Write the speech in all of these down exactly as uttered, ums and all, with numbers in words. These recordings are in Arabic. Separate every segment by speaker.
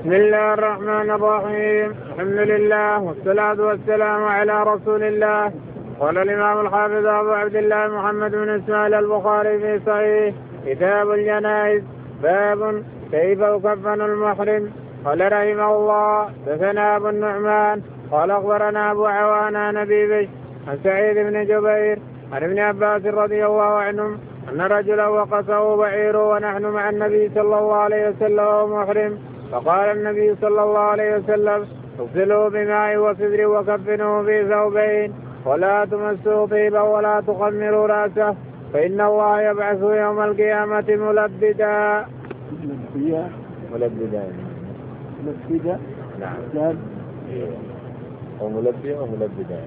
Speaker 1: بسم الله الرحمن الرحيم. الحمد لله والصلاة والسلام على رسول الله. قال الإمام الحافظ أبو عبد الله محمد بن إسماعيل البخاري في صحيح كتاب الجنائز باب كيف يكفن المحرم. قال رحمه الله دثنا أبو النعمان قال أخبرنا أبو عوان عن أبي بشر عن سعيد بن جبير عن ابن عباس رضي الله عنهم أن رجلا وقصه بعيره ونحن مع النبي صلى الله عليه وسلم وهو محرم، فقال النبي صلى الله عليه وسلم اغسلوه بماء وسدر وكفنوه في ثوبين ولا تمسوا طيبا ولا تخمروا رأسه فإن الله يبعث يوم القيامة ملبدا.
Speaker 2: ملبدا
Speaker 1: ملبدا
Speaker 2: ملبدا
Speaker 1: نعم وملبدا وملبدا.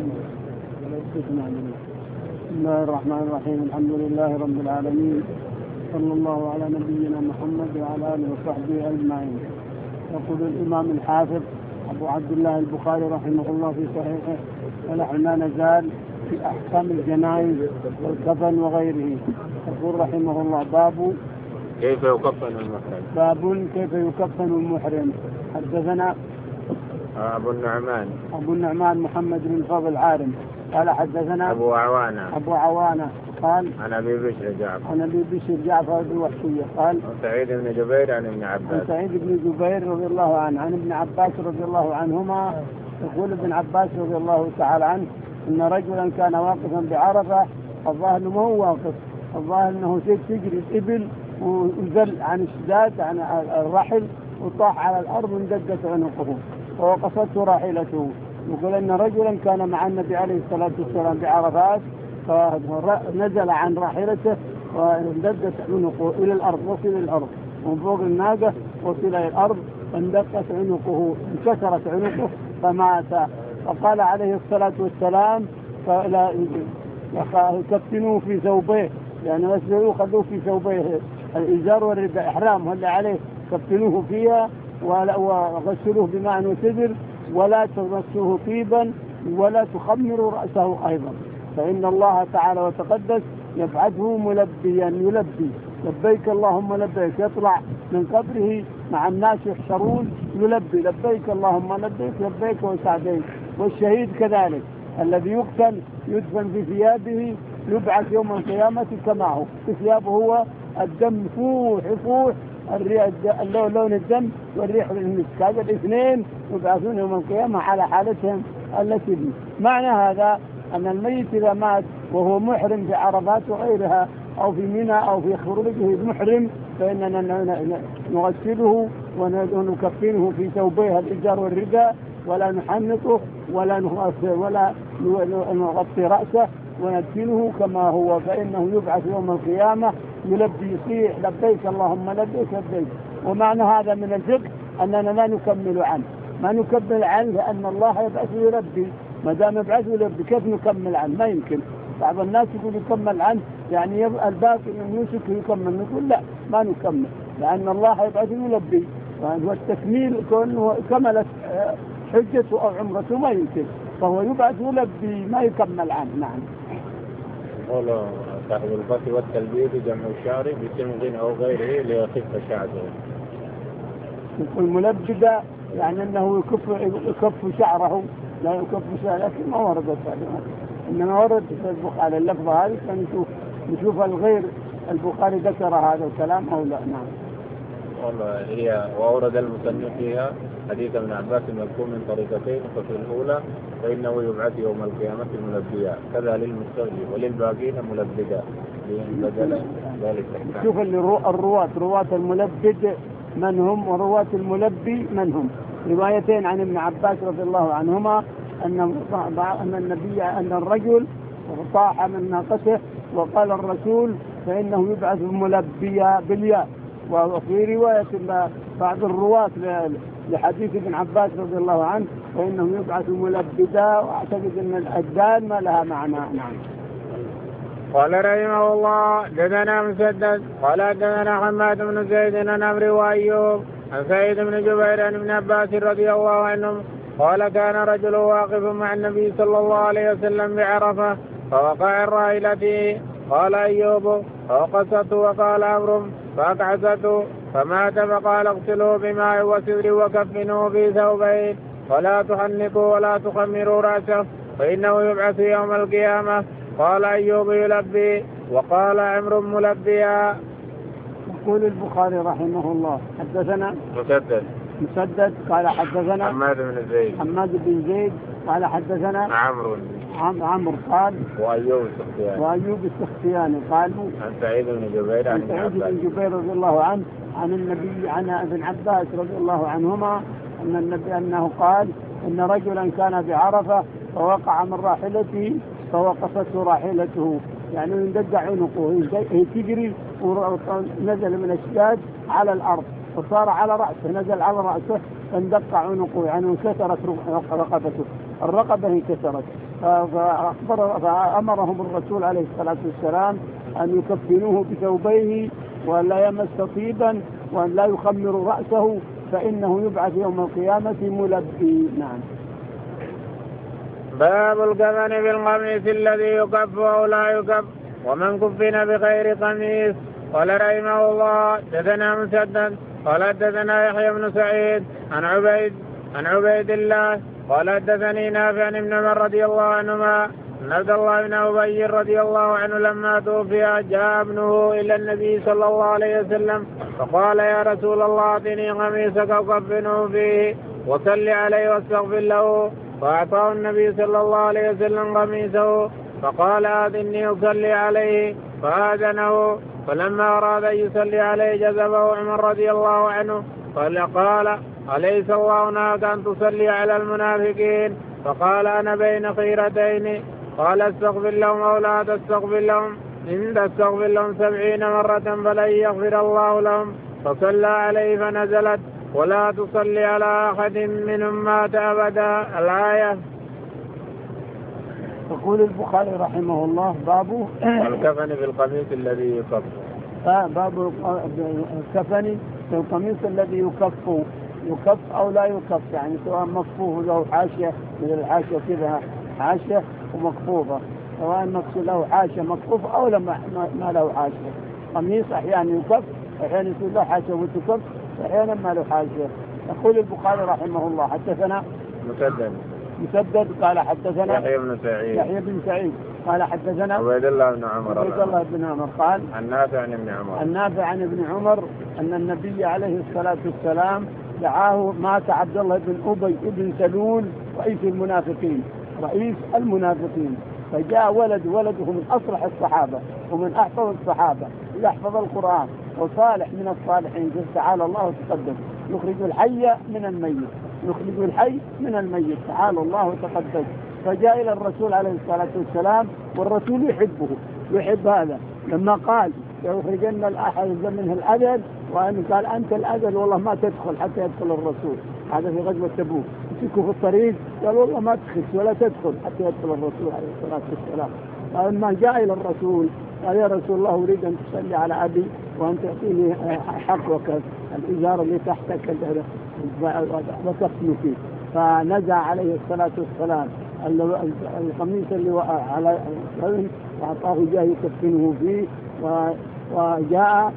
Speaker 2: بسم الله الرحمن الرحيم. الحمد لله رب العالمين، صلى الله على نبينا محمد وعلى آله وصحبه أجمعين. يقول الإمام الحافظ أبو عبد الله البخاري رحمه الله في صحيحه ونحن لا نزال في أحكام الجنائز والكفن وغيره. يقول رحمه الله باب
Speaker 1: كيف يكفن المحرم.
Speaker 2: باب كيف يكفن المحرم. حدثنا
Speaker 1: أبو النعمان
Speaker 2: أبو النعمان محمد بن فضل عارم قال حدثنا
Speaker 1: أبو عوانة
Speaker 2: أبو عوانة قال
Speaker 1: عن أبي بشر جعفر
Speaker 2: عن أبي بشر جعفر بن وحشية قال
Speaker 1: عن سعيد بن جبير عن ابن عباس
Speaker 2: عن سعيد بن جبير رضي الله عنه عن ابن عباس رضي الله عنهما. يقول ابن عباس رضي الله تعالى عنه إن رجلا كان واقفا بعرفة، الظاهر ما هو واقف، الظاهر أنه تجري الإبل وزل عن الشداد عن الرحل وطاح على الأرض واندقت عنقه ووقفته راحلته. يقول أن رجلا كان مع النبي عليه الصلاة والسلام بعرفات فنزل عن راحلته واندقت عنقه إلى الأرض، وصل إلى الأرض من فوق الناقة وصل إلى الأرض فاندقت عنقه انكسرت عنقه فمات. فقال عليه الصلاة والسلام كفنوه في ثوبيه، يعني وسلوه خذوه في ثوبيه الإزار والرداء إحرام هل عليه كفنوه فيها وغسلوه بماء وسدر ولا تمسوه طيبا ولا تخمروا رأسه أيضا، فإن الله تعالى وتقدس يبعثه ملبيا يلبي لبيك اللهم لبيك، يطلع من قبره مع الناس يحشرون يلبي لبيك اللهم لبيك لبيك وسعديك. والشهيد كذلك الذي يقتل يدفن في ثيابه يبعث يوم القيامة كما هو في ثيابه هو الدم فوح فوح اللون الدم والريح والمسك، هذا الاثنين يبعثون يوم القيامة على حالتهم التي به. معنى هذا أن الميت إذا مات وهو محرم في عرفات وغيرها أو في منى أو في خروجه محرم فإننا نغسله ونكفنه في ثوبيه الإزار والرداء ولا نحنطه ولا ولا نغطي رأسه وندفنه كما هو، فإنه يبعث يوم القيامة يلبي يصيح لبيك اللهم لبيك لبيك. ومعنى هذا من الفقه أننا لا نكمل عنه ما نكمل عنه لأن الله يبعث يلبي، ما دام يبعث يلبي كيف نكمل عنه؟ ما يمكن. بعض الناس يقول يكمل عنه يعني الباقي من يوسف يكمل، نقول لا ما نكمل لأن الله يبعث يلبي، والتكميل كونه كملت حجته أو عمرته ما يمكن، فهو يبعث يلبي ما يكمل عنه. نعم.
Speaker 1: قال صاحب الفتح والتلبيد جمع الشعر بسمغ أو غيره ليخف شعره.
Speaker 2: يقول ملبدا يعني أنه يكف يكف شعره لا يكف شعره، لكن ما ورد هذا، إنما ورد في البخاري اللفظة هذه فنشوف نشوف الغير البخاري ذكر هذا الكلام أو لا. نعم.
Speaker 1: والله هي وأورد المصنف فيها حديث ابن عباس المذكور من طريقتين، ففي الأولى فإنه يبعث يوم القيامة ملبيا كذا للمستغني وللباقين ملبدا بدل ذلك.
Speaker 2: شوف الرواة رواة الملبد من هم ورواة الملبي من هم. روايتين عن ابن عباس رضي الله عنهما أن أن النبي أن الرجل طاح من ناقته وقال الرسول فإنه يبعث ملبيا بالياء. وفي رواية بعض الرواة لحديث ابن عباس رضي الله عنه فإنه يبعث ملبدا، وأعتقد أن الدال ما لها معنى. نعم.
Speaker 1: قال رحمه الله دثنا مسدد قال دثنا حماد بن زيد عن عمرو وأيوب عن سعيد بن جبير عن ابن عباس رضي الله عنهم قال كان رجل واقف مع النبي صلى الله عليه وسلم بعرفة فوقع الراحلة، قال أيوب فوقصته وقال عمرو فأقعسته فمات، فقال اغسلوه بماء وسدر وكفنوه في ثوبين ولا تحنكوا ولا تخمروا رأسه فإنه يبعث يوم القيامة. قال أيوب يلبي وقال عمرو ملبيا.
Speaker 2: يقول البخاري رحمه الله حدثنا
Speaker 1: مسدد
Speaker 2: مسدد قال حدثنا
Speaker 1: حماد بن زيد
Speaker 2: حماد بن زيد قال حدثنا
Speaker 1: عمرو
Speaker 2: عمرو قال
Speaker 1: وأيوب السختياني
Speaker 2: وأيوب السختياني قالوا
Speaker 1: عن سعيد بن جبير عن
Speaker 2: سعيد بن جبير رضي الله عنه عن النبي عن ابن عباس رضي الله عنهما أن النبي أنه قال إن رجلا كان بعرفة فوقع من راحلته فوقفته راحلته، يعني يندق عنقه تجري ونزل من الشداد على الأرض وصار على رأسه، نزل على رأسه فاندق عنقه، يعني انكسرت رقبته، الرقبة انكسرت. فأمرهم الرسول عليه الصلاة والسلام أن يكفنوه بثوبيه ولا يمس طيبا وأن لا يخمر رأسه فإنه يبعث يوم القيامة ملبي. نعم.
Speaker 1: باب الكفن بالقميص الذي يكف أو لا يكف ومن كفن بغير قميص. قال رحمه الله دثنا مسدد قال دثنا يحيى بن سعيد عن عبيد عن عبيد الله قال دثني نافع عن ابن عمر رضي الله عنهما أن عبد الله بن أبي رضي الله عنه لما توفي جاء ابنه إلى النبي صلى الله عليه وسلم فقال يا رسول الله أعطني قميصك وكفنه فيه وصل عليه واستغفر له. فأعطاه النبي صلى الله عليه وسلم قميصه فقال آذني أصلي عليه فآذنه، فلما أراد أن يصلي عليه جذبه عمر رضي الله عنه قال أليس الله نهاك أن تصلي على المنافقين؟ فقال أنا بين خيرتين، قال استغفر لهم أو لا تستغفر لهم، إن تستغفر لهم سبعين مرة فلن يغفر الله لهم. فصلى عليه فنزلت ولا تصلي على أحد منهم مات أبدا الآية.
Speaker 2: يقول البخاري رحمه الله باب
Speaker 1: الكفن بالقميص الذي يكف.
Speaker 2: باب الكفن بالقميص الذي يكف يكف أو لا يكف، يعني سواء مكفوف له حاشية من الحاشية كذا حاشية ومكفوفة، سواء مكسو له حاشية مكفوف أو لما ما له حاشية. قميص أحيانا يكف أحيانا يكون له حاشية وتكف أحيانا ما له حاشية. يقول البخاري رحمه الله حدثنا
Speaker 1: مسدد
Speaker 2: مسدد قال حدثنا
Speaker 1: يحيى بن سعيد
Speaker 2: يحيى بن سعيد قال حدثنا
Speaker 1: عبيد الله بن عمر
Speaker 2: عبيد الله بن عمر قال
Speaker 1: النافع عن ابن عمر
Speaker 2: النافع عن ابن عمر أن النبي عليه الصلاة والسلام دعاه مات عبد الله بن أبي بن سلول رئيس المنافقين رئيس المنافقين فجاء ولد ولده من أصلح الصحابة ومن أحفظ الصحابة يحفظ القرآن وصالح من الصالحين، تعالى الله وتقدم، يخرج الحي من الميت يخرج الحي من الميت تعالى الله وتقدم. فجاء إلى الرسول عليه الصلاة والسلام والرسول يحبه يحب هذا، لما قال يخرجن الأحد منه الأذل وأن قال أنت الأذل والله ما تدخل حتى يدخل الرسول، هذا في غزوة تبوك، يمسكوا في الطريق قال والله ما تخش ولا تدخل حتى يدخل الرسول عليه الصلاة والسلام. فلما جاء إلى الرسول قال يا رسول الله أريد أن تصلي على أبي وأن تعطيني حقك الإزار اللي تحتك وتفني فيه. فنزع عليه الصلاة والسلام القميص اللي وقع على الرجل وأعطاه جاه يكفنه فيه وجاء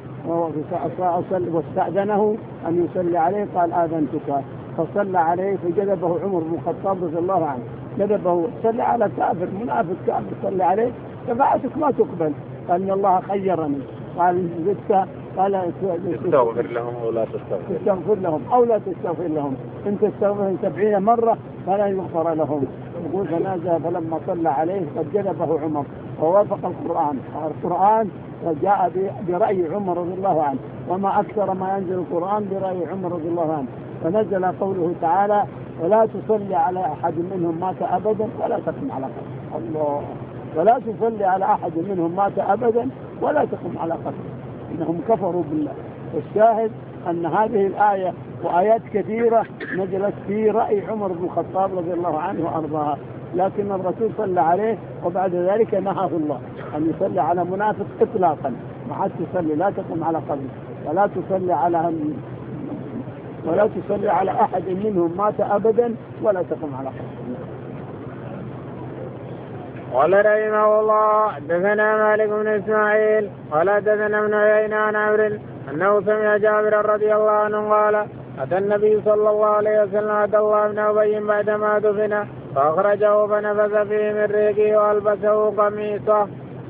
Speaker 2: واستأذنه أن يصلي عليه قال آذنتك، فصلى عليه فجذبه عمر بن الخطاب رضي الله عنه جذبه صلى على كافر منافق كافر صلى عليه شفاعتك ما تقبل، قال إن الله خيرني قال زدت قال
Speaker 1: استغفر لهم أو لا تستغفر
Speaker 2: تستغفر لهم أو لا تستغفر لهم، إن تستغفر سبعين مرة فلا يغفر لهم. يقول فنازل فلما صلى عليه قد جذبه عمر ووافق القرآن القرآن وجاء برأي عمر رضي الله عنه، وما أكثر ما ينزل القرآن برأي عمر رضي الله عنه. فنزل قوله تعالى ولا تصلي على أحد منهم مات أبدا ولا تقم على قبره. الله ولا تصلي على أحد منهم مات أبدا ولا تقم على قبره، إنهم كفروا بالله. والشاهد أن هذه الآية وآيات كثيرة نزلت في رأي عمر بن الخطاب رضي الله عنه وأرضاها، لكن الرسول صلى عليه وبعد ذلك نهاه الله أن يصلي على منافق إطلاقا، ما عاد تصلي لا تقم على قبره ولا تصلي على ولا تصلي على أحد منهم مات أبدا ولا تقم على قبره.
Speaker 1: قال رحمه الله حدثنا مالك بن إسماعيل قال حدثنا ابن عيينة عن عمرو أنه سمع جابر رضي الله عنه قال أتى النبي صلى الله عليه وسلم عبد الله بن أبي بعدما دفن فأخرجه فنفث فيه من ريقه وألبسه قميصه.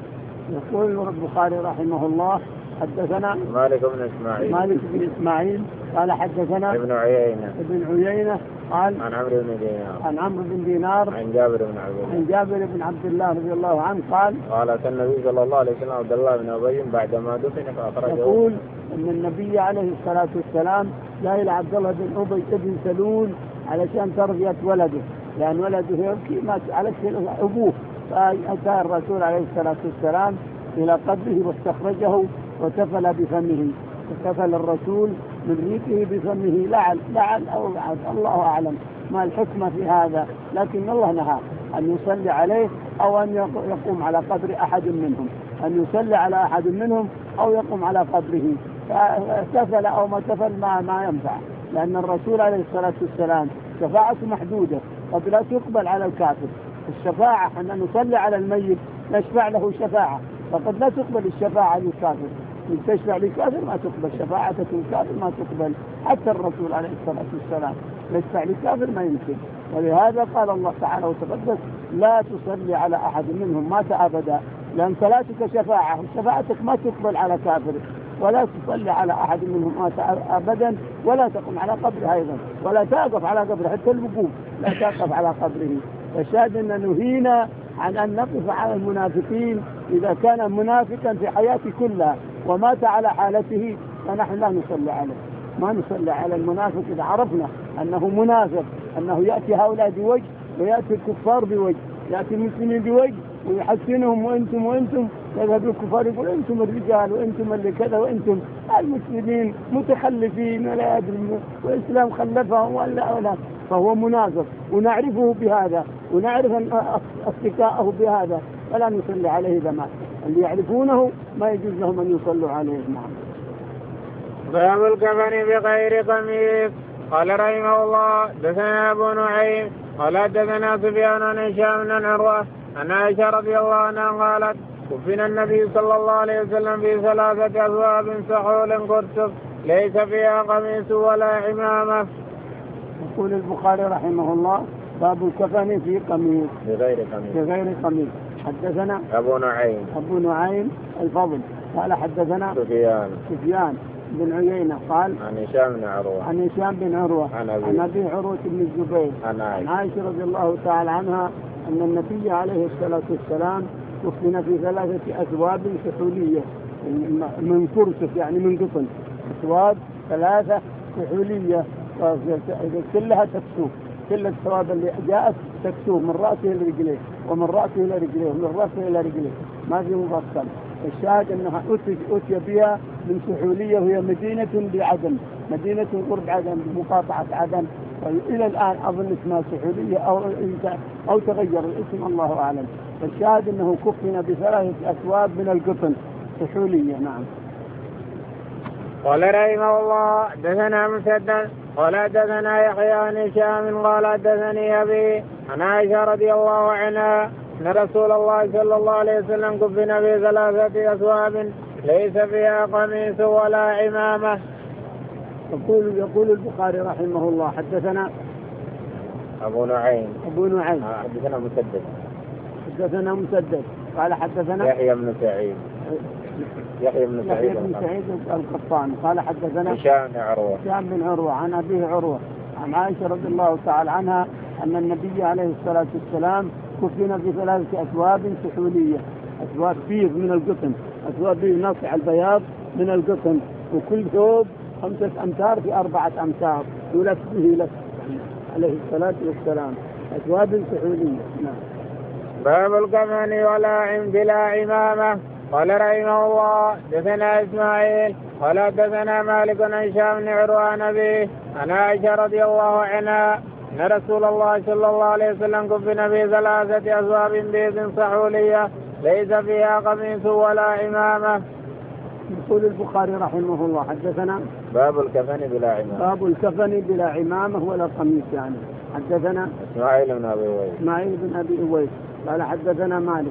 Speaker 2: يقول البخاري رحمه الله حدثنا
Speaker 1: مالك بن إسماعيل
Speaker 2: مالك بن إسماعيل قال حدثنا
Speaker 1: ابن عيينة
Speaker 2: ابن عيينة قال
Speaker 1: عن عمرو بن دينار
Speaker 2: عن عمرو بن دينار
Speaker 1: عن جابر بن عبد الله
Speaker 2: عن جابر بن عبد الله رضي الله عنه قال
Speaker 1: قال أتى النبي صلى الله عليه وسلم عبد الله بن أبي بعدما دفن فأخرجه.
Speaker 2: يقول أن النبي عليه الصلاة والسلام جاء إلى عبد الله بن أبي بن سلول علشان تربية ولده، لأن ولده يبكي مات على أبوه، فأتى الرسول عليه الصلاة والسلام إلى قبره واستخرجه وتفل بفمه، تفل الرسول من ريقه بفمه، لعل لعل أو لعل الله أعلم ما الحكمة في هذا، لكن الله نهى أن يصلي عليه أو أن يقوم على قبر أحد منهم، أن يصلي على أحد منهم أو يقوم على قبره، فتفل أو ما تفل ما, ما ينفع، لأن الرسول عليه الصلاة والسلام شفاعته محدودة قد لا تقبل على الكافر. الشفاعة أن نصلي على الميت نشفع له شفاعة، فقد لا تقبل الشفاعة للكافر، إن تشفع للكافر ما تقبل، شفاعتك للكافر ما تقبل، حتى الرسول عليه الصلاة والسلام يشفع للكافر ما يمكن. ولهذا قال الله تعالى وتقدس لا تصلي على أحد منهم مات أبدا، لأن صلاتك شفاعة وشفاعتك ما تقبل على كافر، ولا تصلي على أحد منهم مات أبدا، ولا تقم على قبره أيضا، ولا تقف على قبره، حتى الوقوف لا تقف على قبره. فالشاهد أن نهينا عن أن نقف على المنافقين إذا كان منافقا في حياته كلها ومات على حالته، فنحن لا نصلي عليه، ما نصلي على المنافق إذا عرفنا أنه منافق، أنه يأتي هؤلاء بوجه ويأتي الكفار بوجه، يأتي المسلمين بوجه ويحسنهم وأنتم وأنتم، يذهب الكفار يقول أنتم الرجال وأنتم اللي كذا وأنتم المسلمين متخلفين ولا يدري والإسلام خلفهم ولا ولا، فهو منافق ونعرفه بهذا ونعرف أصدقائه بهذا، فلا نصلي عليه إذا مات. اللي يعرفونه ما يجوز لهم أن يصلوا عليه. نعم.
Speaker 1: باب الكفن بغير قميص. قال رحمه الله دثنا أبو نعيم قال دثنا سفيان عن هشام بن عروة عن عائشة رضي الله عنها قالت كفن النبي صلى الله عليه وسلم في ثلاثة أثواب سحول قرصف ليس فيها قميص ولا عمامة.
Speaker 2: يقول البخاري رحمه الله باب الكفن في قميص
Speaker 1: بغير قميص
Speaker 2: بغير قميص. حدثنا
Speaker 1: أبو نعيم
Speaker 2: أبو نعيم الفضل قال حدثنا
Speaker 1: سفيان
Speaker 2: سفيان بن عيينة قال
Speaker 1: عن هشام بن عروة
Speaker 2: عن هشام بن عروة
Speaker 1: عن
Speaker 2: أبي عروة بن الزبير
Speaker 1: عن
Speaker 2: عائشة رضي الله تعالى عنها أن النبي عليه الصلاة والسلام كفن في ثلاثة أثواب سحولية من فرسف يعني من قطن، أثواب ثلاثة سحولية كلها تكسوه، كل الثواب اللي جاءت تكسوه من رأسه إلى رجليه ومن رأسه إلى رجليه ومن رأسه إلى رجليه، ما في مفصل. الشاهد أنها أتي بها من سحولية وهي مدينة بعدن، مدينة قرب عدن بمقاطعة عدن، وإلى الآن أظن اسمها سحولية أو أو تغير الاسم الله أعلم. الشاهد أنه كفن بثلاثة أثواب من القطن سحولية. نعم.
Speaker 1: قال رحمه الله دثنا مسدد قال دثنا يحيى عن هشام قال دثني أبي عن عائشة رضي الله عنها أن رسول الله صلى الله عليه وسلم كفن في ثلاثة أثواب ليس فيها قميص ولا عمامة.
Speaker 2: يقول يقول البخاري رحمه الله حدثنا
Speaker 1: أبو نعيم
Speaker 2: أبو نعيم
Speaker 1: حدثنا مسدد
Speaker 2: حدثنا مسدد قال حدثنا
Speaker 1: يحيى بن سعيد يحيى بن سعيد
Speaker 2: يحيى بن سعيد القطان قال حدثنا
Speaker 1: هشام بن عروة
Speaker 2: هشام بن عروة عن أبيه عروة عن عائشة رضي الله تعالى عنها أن النبي عليه الصلاة والسلام كفن في ثلاثة أثواب سحولية، أثواب بيض من القطن، أثواب بيض ناصع البياض من القطن، وكل ثوب خمسة أمتار في أربعة أمتار يلف به لف عليه الصلاة والسلام، أثواب سحولية. نعم.
Speaker 1: باب الكفن ولا عم بلا عمامة. قال رحمه الله دثنا إسماعيل قال دثنا مالك عن هشام بن عروة عن أبيه عن عائشة رضي الله عنها أن رسول الله صلى الله عليه وسلم كفن في ثلاثة أثواب بيض سحولية ليس فيها قميص ولا عمامة.
Speaker 2: يقول البخاري رحمه الله حدثنا
Speaker 1: باب الكفن بلا عمامة
Speaker 2: باب الكفن بلا عمامة ولا قميص يعني. حدثنا
Speaker 1: إسماعيل بن أبي أويس
Speaker 2: إسماعيل بن أبي أويس قال حدثنا مالك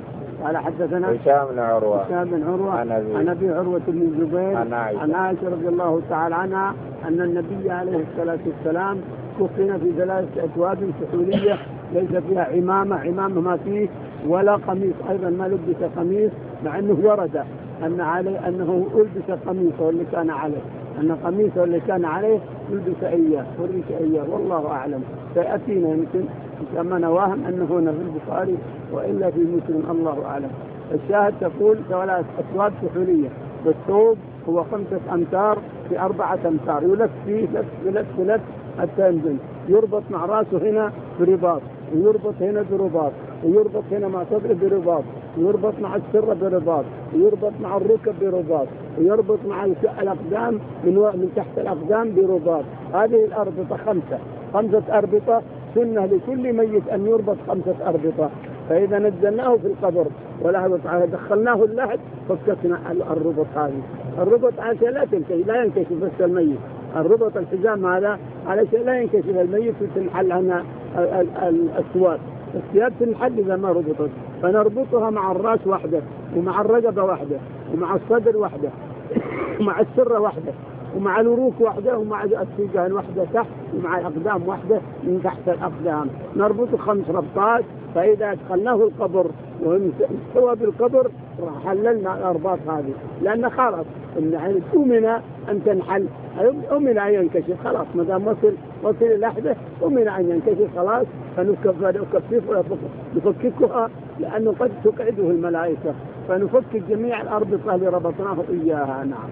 Speaker 2: قال حدثنا
Speaker 1: هشام بن عروة
Speaker 2: هشام بن عروة عن أبي عروة بن الزبير عن عائشة رضي الله تعالى عنها أن النبي عليه الصلاة والسلام كفن في ثلاثة أثواب سحولية ليس فيها عمامة عمامة ما فيه ولا قميص، أيضا ما لبس قميص، مع أنه ورد أن عليه أنه ألبس قميصه اللي كان عليه، أن قميصه اللي كان عليه يلبس إياه وريش إياه، والله أعلم. سيأتينا يمكن كما نواهم أنه هنا في البخاري وإلا في مسلم، الله أعلم. الشاهد تقول ثلاث أثواب سحولية، بالثوب هو خمسة أمتار في أربعة أمتار، يلف فيه لف لف لف حتى ينزل، يربط مع رأسه هنا برباط، ويربط هنا برباط، ويربط هنا مع صدره برباط، ويربط مع السرة برباط، ويربط مع الركب برباط، ويربط مع الأقدام من, من تحت الأقدام برباط. هذه الأربطة خمسة خمسة أربطة، سنة لكل ميت أن يربط خمسة أربطة. فإذا نزلناه في القبر ولا دخلناه اللحد فككنا الربط هذه. الربط عشان لا تنكشف، لا ينكشف بس الميت، الربط الحزام هذا علشان لا ينكشف الميت وتنحل عنها الأسواد. الثياب تنحل إذا ما ربطت، فنربطها مع الرأس وحده، ومع الرقبة وحده، ومع الصدر وحده، ومع السرة وحده، ومع الوروك وحده، ومع السيقان وحده تحت، ومع الأقدام وحده من تحت الأقدام. نربط خمس ربطات، فإذا أدخلناه القبر وهو بالقبر حللنا الأرباط هذه، لأن خلاص أمن أن تنحل، أمن أن ينكشف خلاص، ما دام وصل وصل اللحظة أمن أن ينكشف خلاص، فنكفف نفككها لأنه قد تقعده الملائكة، فنفكك جميع الأربطة اللي ربطناه إياها. نعم.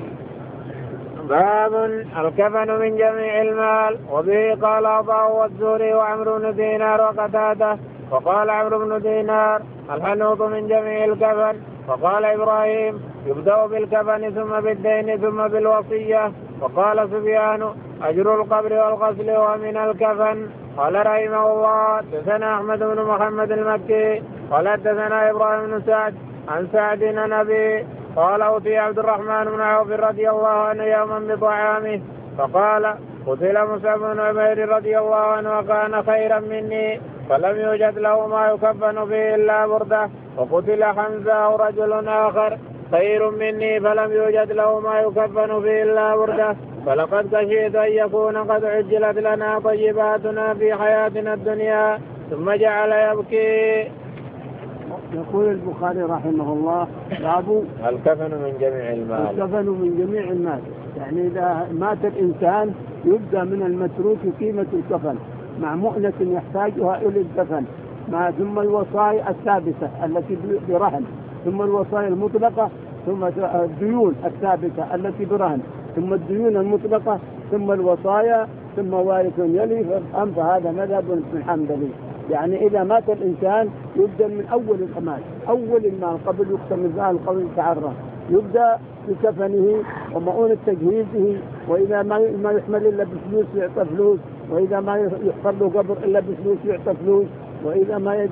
Speaker 1: باب الكفن من جميع المال. وبه قال أبو والزهري وعمرو بن دينار وقتادة. وقال عمرو بن دينار الحنوط من جميع الكفن. وقال إبراهيم يبدأ بالكفن ثم بالدين ثم بالوصية. وقال سفيان أجر القبر والغسل ومن الكفن. قال رحمه الله حدثنا أحمد بن محمد المكي قال حدثنا إبراهيم بن سعد عن سعد بن أبي قال أوتي عبد الرحمن بن عوف رضي الله عنه يوما بطعامه فقال قتل مصعب بن عمير رضي الله عنه وكان خيرا مني فلم يوجد له ما يكفن به إلا بردة. وقتل حمزة رجل آخر خير مني فلم يوجد له ما يكفن به إلا بردة. فلقد خشيت أن يكون قد عجلت لنا طيباتنا في حياتنا الدنيا. ثم جعل يبكي.
Speaker 2: يقول البخاري رحمه الله باب
Speaker 1: الكفن من جميع المال.
Speaker 2: الكفن من جميع المال، يعني إذا مات الإنسان يبدأ من المتروك قيمة الكفن مع مؤنة يحتاجها إلى الكفن، مع ثم الوصايا الثابتة التي برهن، ثم الوصايا المطلقة، ثم الديون الثابتة التي برهن، ثم الديون المطلقة، ثم الوصايا، ثم وارث يلي. فهذا مذهب ابن حنبل، يعني إذا مات الإنسان يبدأ من أول المال، أول المال قبل يقسم المال قبل يتعرف، يبدأ بكفنه ومؤونة تجهيزه، وإذا ما يحمل إلا بفلوس يعطى فلوس، وإذا ما يحفر له قبر إلا بفلوس يعطى فلوس، وإذا ما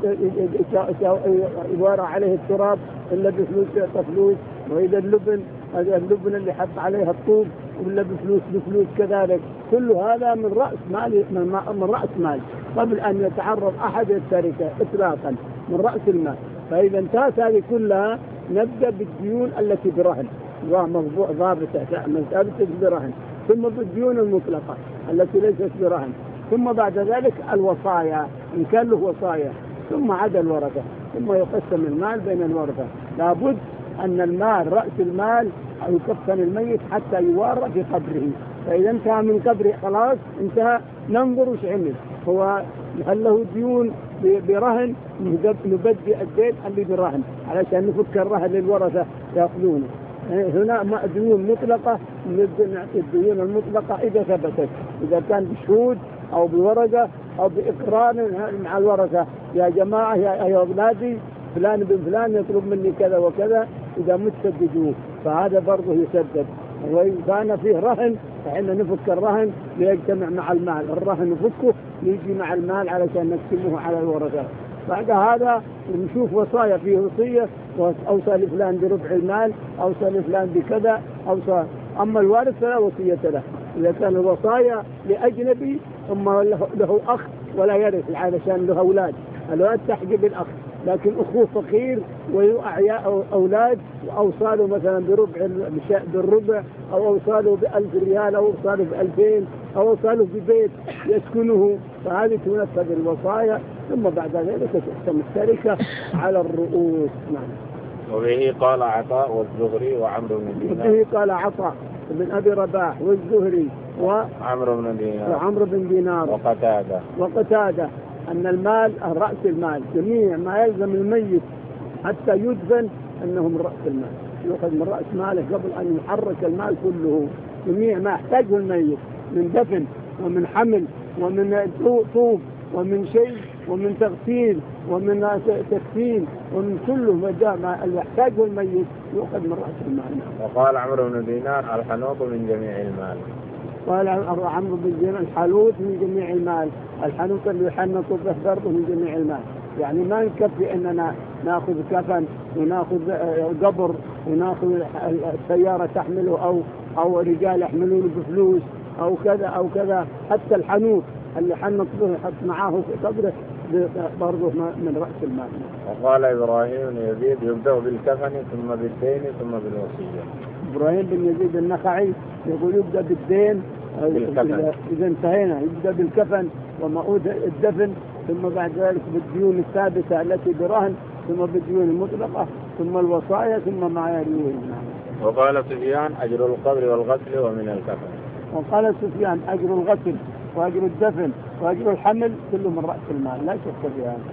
Speaker 2: يوارى عليه التراب إلا بفلوس يعطى فلوس، وإذا اللبن هذا اللبن اللي حط عليها الطوب إلا بفلوس بفلوس كذلك. كل هذا من رأس مال، من رأس مال قبل أن يتعرض أحد التركة إطلاقا، من رأس المال. فإذا انتهت هذه كلها نبدأ بالديون التي برهن وموضوع ضابطة ثابتة برهن، ثم بالديون المطلقة التي ليست برهن، ثم بعد ذلك الوصايا إن كان له وصايا، ثم عدا الورثة، ثم يقسم المال بين الورثة. لابد أن المال رأس المال يكفن الميت حتى يوارى في قبره، فإذا انتهى من قبره خلاص انتهى، ننظر وش عمل، هو هل له ديون برهن نبدي الدين اللي برهن علشان نفك الرهن للورثة يأخذونه. هنا ديون مطلقة نعطي الديون المطلقة إذا ثبتت، إذا كان بشهود أو بورقة أو بإقرار مع الورثة، يا جماعة يا أولادي فلان بن فلان يطلب مني كذا وكذا، إذا متسددوه فهذا برضه يسدد. وإن كان فيه رهن فإحنا نفك الرهن ليجتمع مع المال، الرهن نفكه يجي مع المال علشان نقسمه على الورثة. بعد هذا نشوف وصايا، فيه وصية أوصى لفلان بربع المال، أوصى لفلان بكذا، أوصى. أما الوارث فلا وصية له، إذا كان الوصايا لأجنبي ثم له أخ ولا يرث علشان له أولاد، الأولاد تحجب الأخ، لكن أخوه فقير وأعياء أولاد وأوصاله مثلا بربع بالربع أو أوصاله بألف ريال أو أوصاله بألفين أو أوصاله ببيت يسكنه، فهذه تنفذ الوصايا ثم بعد ذلك تحكم التركة على الرؤوس. نعم.
Speaker 1: وبه قال عطاء والزهري وعمرو بن دينار.
Speaker 2: وبه قال عطاء بن أبي رباح والزهري
Speaker 1: وعمرو بن دينار
Speaker 2: وعمرو بن دينار
Speaker 1: وقتادة
Speaker 2: وقتادة أن المال رأس المال، جميع ما يلزم الميت حتى يدفن أنه من رأس المال، يأخذ من رأس ماله قبل أن يحرك المال كله. جميع ما يحتاجه الميت من دفن ومن حمل ومن طوب ومن شيء ومن تغسيل ومن تكفين ومن كله ما يحتاجه الميت يأخذ من رأس المال.
Speaker 1: وقال عمرو بن دينار الحنوط من جميع المال.
Speaker 2: قال عمرو بن دينار الحنوط من جميع المال، الحنوط اللي يحنط به برضه من جميع المال. يعني ما نكفي اننا ناخذ كفن وناخذ قبر وناخذ السياره تحمله او او رجال يحملونه بفلوس او كذا او كذا، حتى الحنوط اللي حنط به يحط معاه في قبره برضه من رأس المال.
Speaker 1: وقال إبراهيم بن يزيد يبدأ بالكفن ثم بالدين ثم بالوصية.
Speaker 2: إبراهيم بن يزيد النخعي يقول يبدأ بالدين إذا انتهينا، يبدأ بالكفن ومعود الدفن ثم بعد ذلك بالديون الثابتة التي برهن ثم بالديون المطلقة ثم الوصايا ثم ما يليه.
Speaker 1: وقال سفيان أجر القبر والغسل ومن الكفن.
Speaker 2: وقال سفيان أجر الغسل وأجر الدفن وأجر الحمل كله من رأس المال، لا شك في هذا.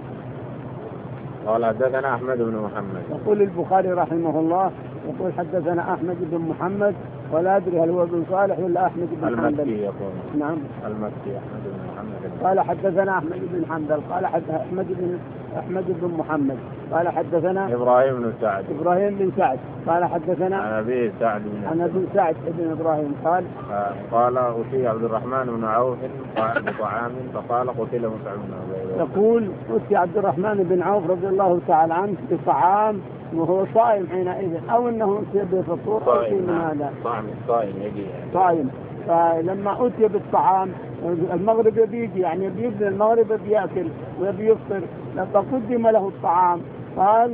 Speaker 1: قال حدثنا أحمد بن محمد.
Speaker 2: يقول البخاري رحمه الله يقول حدثنا أحمد بن محمد ولا أدري هل هو بن صالح ولا أحمد بن حنبل.
Speaker 1: المكي يقول.
Speaker 2: نعم.
Speaker 1: المكي أحمد بن محمد.
Speaker 2: قال حدثنا أحمد بن حنبل قال حدثنا أحمد بن أحمد بن محمد قال حدثنا
Speaker 1: إبراهيم بن سعد.
Speaker 2: إبراهيم بن سعد قال حدثنا
Speaker 1: عن أبي سعد بن
Speaker 2: عن أبي سعد بن إبراهيم قال
Speaker 1: قال أتي عبد الرحمن بن عوف بطعام فقال قتل مصعب بن عمير.
Speaker 2: يقول أتي عبد الرحمن بن عوف رضي الله تعالى عنه بطعام وهو صائم حينئذ أو أنه بفطور أو شيء من هذا.
Speaker 1: صائم صائم يجي يعني.
Speaker 2: صائم. فلما أتي بالطعام المغرب يبيجي يعني بيبني المغرب بيأكل وبيفطر، لما قدم له الطعام قال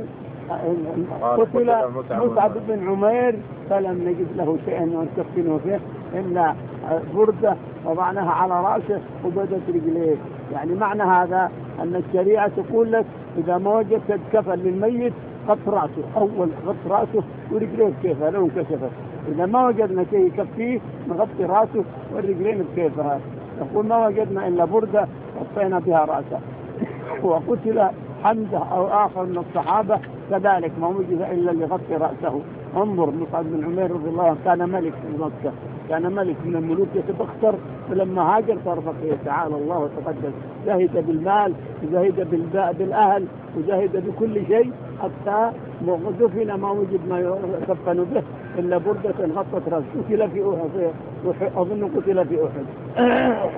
Speaker 2: قتل مصعب بن عمير فلم نجد له شيئا نكفنه فيه إلا بردة وضعناها على رأسه وبدت رجليه. يعني معنى هذا أن الشريعة تقول لك إذا ما وجدت كفن للميت غط رأسه، أول غط رأسه ورجليه كيف لو انكشفت، إذا ما وجدنا شيء يكفيه نغطي رأسه والرجلين بكيفها. يقول ما وجدنا إلا بردة غطينا بها رأسه. وقتل حمزة أو آخر من الصحابة كذلك ما وجد إلا اللي غطي رأسه. انظر مصعب بن عمير رضي الله عنه كان ملك في مكة، كان ملك من الملوك يتبختر، فلما هاجر صار فقير تعالى الله وتقدس، جاهد بالمال وجاهد بالأهل وجاهد بكل شيء حتى دفن ما وجد ما يكفن به إلا بردة غطت رأسه. قتل في أحد، أظن قتل في أحد.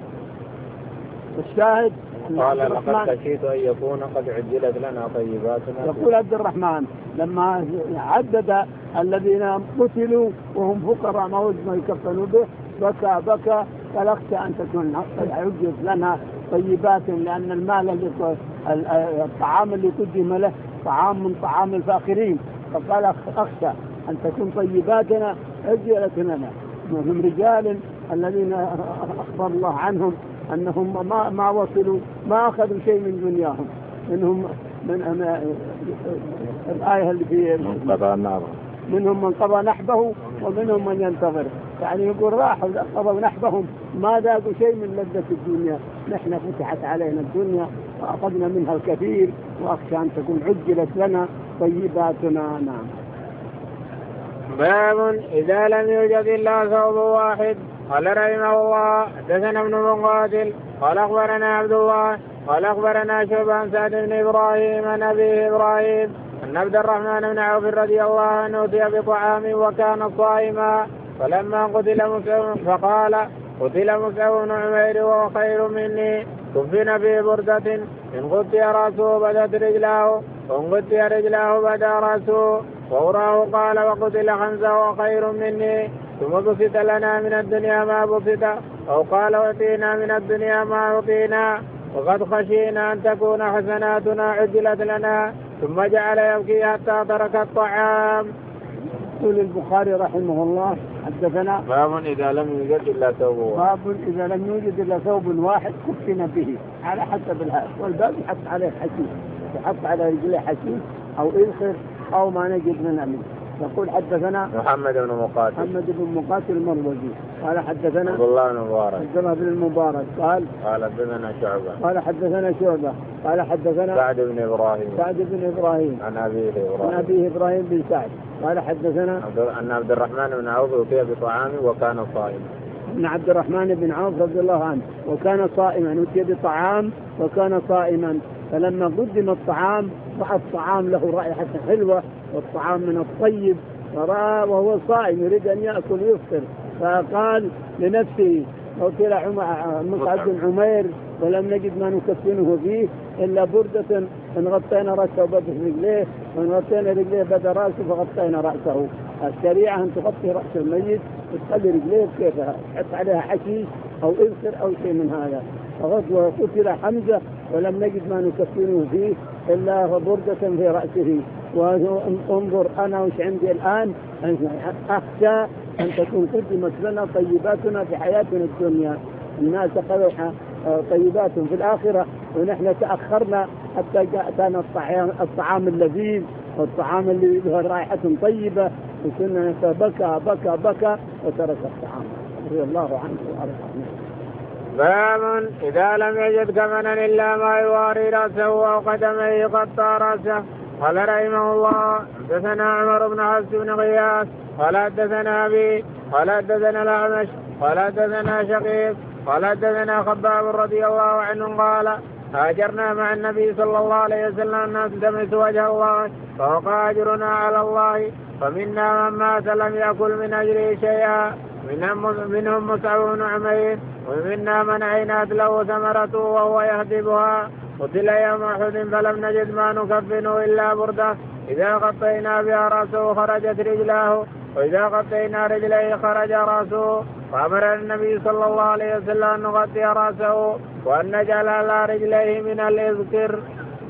Speaker 2: الشاهد
Speaker 1: قال لقد خشيت أن يكون قد عجلت لنا طيباتنا.
Speaker 2: يقول عبد الرحمن لما عدد الذين قتلوا وهم فقراء ما وجد ما يكفنوا به بكى بكى قال أخشى أن تكون عجلت لنا طيبات، لأن المال اللي الطعام اللي قدم له طعام من طعام الفاخرين، فقال أخشى أن تكون طيباتنا عجلت لنا. هم رجال الذين أخبر الله عنهم أنهم ما ما وصلوا ما أخذوا شيء من دنياهم، منهم من الآية اللي في منهم من قضى نحبه ومنهم من ينتظر، يعني يقول راحوا قضوا نحبهم ما ذاقوا شيء من لذة الدنيا، نحن فتحت علينا الدنيا وأخذنا منها الكثير وأخشى أن تكون عجلت لنا طيباتنا. نعم.
Speaker 1: باب إذا لم يوجد إلا ثوب واحد. قال رحمه الله حدثنا ابن مقاتل قال أخبرنا عبد الله قال أخبرنا شعبان سعد بن إبراهيم عن أبيه إبراهيم أن عبد الرحمن بن عوف رضي الله عنه أتي بطعام وكان صائما فلما قتل مصعب فقال قتل مصعب بن عمير وهو خير مني كفن في بردة إن غطي رأسه بدت رجلاه وإن غطي رجلاه بدا رأسه ووراه قال وقتل خمسة وهو خير مني ثم بسط لنا من الدنيا ما بسط أو قال أعطينا من الدنيا ما أعطينا وقد خشينا أن تكون حسناتنا عجلت لنا ثم جعل يبكي حتى ترك الطعام.
Speaker 2: يقول البخاري رحمه الله حدثنا
Speaker 1: باب إذا لم يوجد إلا ثوب واحد.
Speaker 2: باب إذا لم يوجد إلا ثوب واحد كفن به على حسب الهاء، والباب يحط عليه حشيش، يحط على رجله حشيش أو إذخر أو ما نجد من أمين. يقول حدثنا
Speaker 1: محمد بن مقاتل
Speaker 2: محمد بن مقاتل المروزي قال حدثنا
Speaker 1: عبد الله بن المبارك
Speaker 2: عبد الله بن المبارك قال
Speaker 1: قال حدثنا شعبة
Speaker 2: قال حدثنا شعبة قال حدثنا
Speaker 1: سعد بن إبراهيم
Speaker 2: سعد بن إبراهيم
Speaker 1: عن أبيه إبراهيم
Speaker 2: عن أبيه إبراهيم بن سعد قال حدثنا
Speaker 1: أن عبد الرحمن بن عوف أتي بطعام وكان صائما.
Speaker 2: أن عبد الرحمن بن عوف رضي الله عنه وكان صائما، أتي بطعام وكان صائما، فلما قدم الطعام رأى الطعام له رائحة حلوة والطعام من الطيب، فرأى وهو صائم يريد أن يأكل يفطر، فقال لنفسه قتل مصعب بن عمير ولم نجد ما نكفنه فيه إلا بردة إن غطينا رأسه وبدأ رجليه، وإن غطينا رجليه بدأ رأسه فغطينا رأسه. الشريعة أن تغطي رأس الميت وتخلي رجليه كيفها، تحط عليها حشيش أو إذخر أو شيء من هذا. وقتل حمزة ولم نجد ما نكفنه فيه إلا بردة في رأسه. وانظر أنا وش عندي الآن، أخشى أن تكون قدمت لنا طيباتنا في حياتنا الدنيا، الناس قالوا طيبات في الآخرة ونحن تأخرنا حتى جاءتنا الطعام, الطعام اللذيذ والطعام اللي له رائحة طيبة، وكنا بكى بكى بكى وترك الطعام رضي الله عنه وأرضاه.
Speaker 1: باب إذا لم يجد كفنا إلا ما يواري رأسه أو قدميه غطى رأسه. قال رحمه الله حدثنا عمر بن حفص بن غياث قال حدثنا أبي قال حدثنا الأعمش قال حدثنا شقيق قال حدثنا خباب رضي الله عنه قال هاجرنا مع النبي صلى الله عليه وسلم نلتمس وجه الله فوقع أجرنا على الله، فمنا من مات لم يأكل من أجره شيئا منهم مصعب بن عمير، ومنا من عينت له ثمرته وهو يهدبها. قتل يوم أحد فلم نجد ما نكفنه إلا بردة إذا غطينا بها رأسه خرجت رجلاه، وإذا غطينا رجليه خرج رأسه. فأمر النبي صلى الله عليه وسلم أن نغطي رأسه وأن نجعل على رجليه من الإذكر.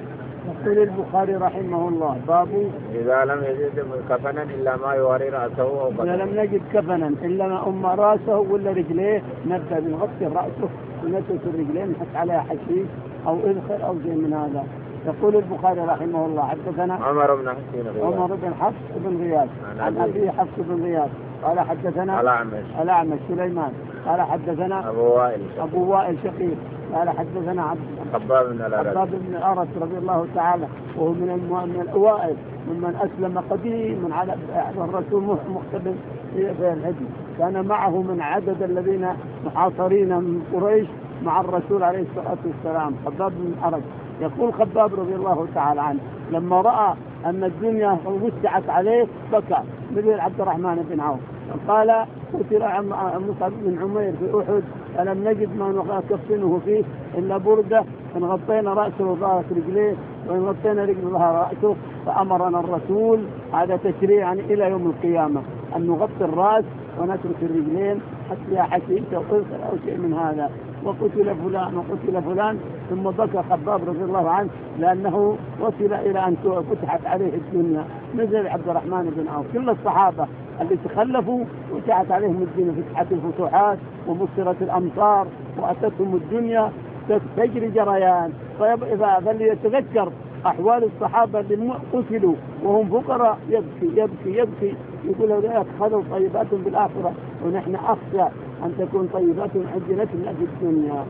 Speaker 2: يقول البخاري رحمه الله باب
Speaker 1: إذا لم يجد كفنا إلا ما يواري رأسه أو قدمه.
Speaker 2: إذا لم نجد كفنا إلا ما أم رأسه ولا رجليه نبدأ بنغطي رأسه ونترك الرجلين نحط عليها حشيش أو إذخر أو شيء من هذا. يقول البخاري رحمه الله حدثنا
Speaker 1: عمر بن حفص
Speaker 2: عمر بن حفص بن غياث عن أبي حفص بن غياث قال حدثنا
Speaker 1: الأعمش
Speaker 2: الأعمش سليمان قال حدثنا
Speaker 1: أبو وائل
Speaker 2: أبو وائل شقيق قال حدثنا عبد
Speaker 1: خباب بن الأرس
Speaker 2: خباب بن الأرس رضي الله تعالى وهو من من الأوائل ممن أسلم قديما على الرسول مقتبل في الهدي، كان معه من عدد الذين محاصرين من قريش مع الرسول عليه الصلاة والسلام خباب بن الأرس. يقول خباب رضي الله تعالى عنه لما رأى أن الدنيا وسعت عليه بكى مثل عبد الرحمن بن عوف، قال قتل مصعب بن عمير في أحد فلم نجد ما نكفنه فيه إلا بردة إن غطينا رأسه وظهرت رجليه وإن غطينا رجله ظهر رأسه. فأمرنا الرسول هذا تشريعا إلى يوم القيامة أن نغطي الرأس ونترك الرجلين حتى حشيش أو قلصر أو شيء من هذا. وقتل فلان وقتل فلان ثم بكى خباب رضي الله عنه لأنه وصل إلى أن فتحت عليه الدنيا مثل عبد الرحمن بن عوف. كل الصحابة اللي تخلفوا فتحت عليهم الدنيا، فتحت الفتوحات وبصرت الأمطار وأتتهم الدنيا تجري جريان. طيب إذا فليتذكر أحوال الصحابة اللي قتلوا وهم فقراء يبكي يبكي يبكي يقول هؤلاء أخذوا طيبات بالآخرة ونحن أخشى أن تكون طيبات عجلتنا في الدنيا.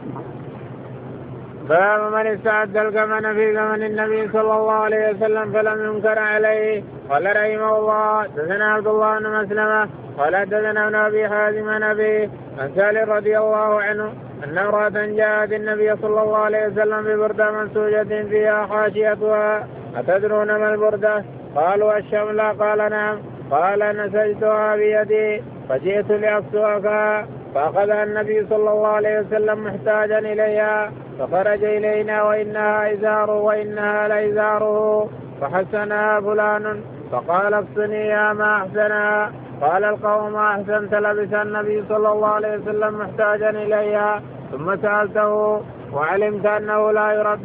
Speaker 1: باب من استعد الكفن في زمن النبي صلى الله عليه وسلم فلم ينكر عليه. قال رحمه الله حدثنا عبد الله بن مسلمة قال حدثنا ابن أبي حازم نبي عن سالم رضي الله عنه أن امرأة جاءت النبي صلى الله عليه وسلم ببردة منسوجة فيها حاشيتها أتدرون ما البردة؟ قالوا الشملة. قال نعم. قال نسجتها بيدي فجئت لأكسوها فأخذها النبي صلى الله عليه وسلم محتاجا إليها فخرج إلينا وإنها إزاره وإنها لإزاره فحسنها فلان فقال اكسني يا ما أحسنها. قال القوم ما أحسنت لبس النبي صلى الله عليه وسلم محتاجا إليها ثم سألته وعلمت أنه لا يرد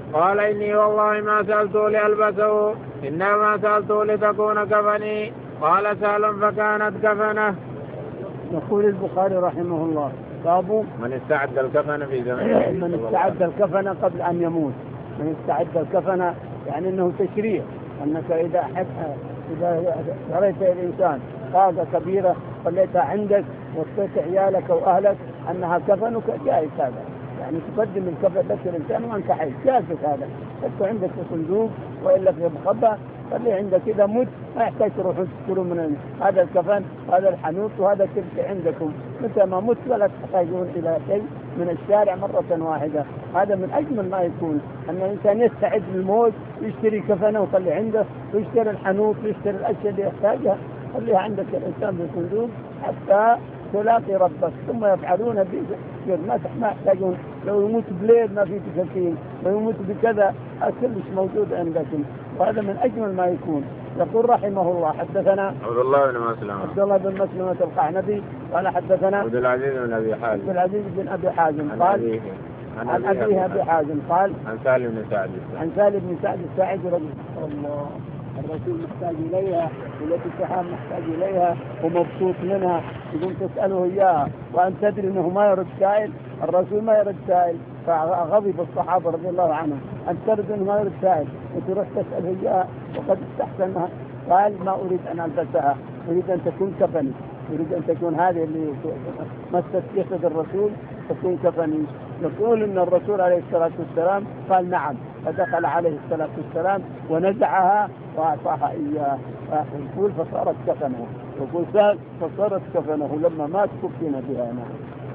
Speaker 1: قال إني والله ما سألته لألبسه إنما سألته لتكون كفني. قال سهل فكانت كفنه.
Speaker 2: يقول البخاري رحمه الله باب
Speaker 1: من استعد الكفن في زمن
Speaker 2: من استعد الكفن قبل أن يموت. من استعد الكفن يعني أنه تشريع، أنك إذا حد إذا رأيت الإنسان طاقة كبيرة خليتها عندك وصيت عيالك وأهلك أنها كفنك جائز هذا، يعني تقدم الكفن لك الإنسان وأنت حي جائز هذا، تكون عندك في صندوق وإلا في مخبأ خليه عندك إذا مت ما يحتاج تروحوا تشتروا من هذا الكفن هذا الحنوط وهذا كل عندكم، متى ما مت ولا تحتاجون إلى شيء من الشارع مرة واحدة. هذا من أجمل ما يكون أن الإنسان يستعد للموت، يشتري كفنه ويخلي عنده، ويشتري الحنوط ويشتري الأشياء اللي يحتاجها خليها عندك الإنسان في الصندوق حتى تلاقي ربك. ثم يفعلون به ما يحتاجون، لو يموت بليل ما في تكفين، لو يموت بكذا كلش موجود عندكم، وهذا من أجمل ما يكون. يقول رحمه الله حدثنا
Speaker 1: عبد الله بن مسلمة
Speaker 2: عبد الله بن مسلمة القعنبي قال حدثنا
Speaker 1: عبد العزيز بن أبي حازم
Speaker 2: عبد العزيز بن أبي حازم قال عن أبيه أبي حازم قال
Speaker 1: عن سالم بن سعد
Speaker 2: عن سالم بن سعد الساعدي رضي الله الرسول محتاج إليها والتي السحاب محتاج إليها ومبسوط منها، يقوم تسأله إياها وأن تدري أنه ما يرد سائل، الرسول ما يرد سائل، فغضب الصحابة رضي الله عنهم أن ترد أنه ما يرد سائل وتروح تسأله إياها وقد استحسنها. قال ما أريد أن ألبسها، أريد أن تكون كفني، أريد أن تكون هذه اللي مست جسد الرسول تكون كفني. يقول أن الرسول عليه الصلاة والسلام قال نعم، فدخل عليه الصلاة والسلام ونزعها وأعطاها إياه، يقول فصارت كفنه، يقول فصارت كفنه لما مات كفن بها. نعم.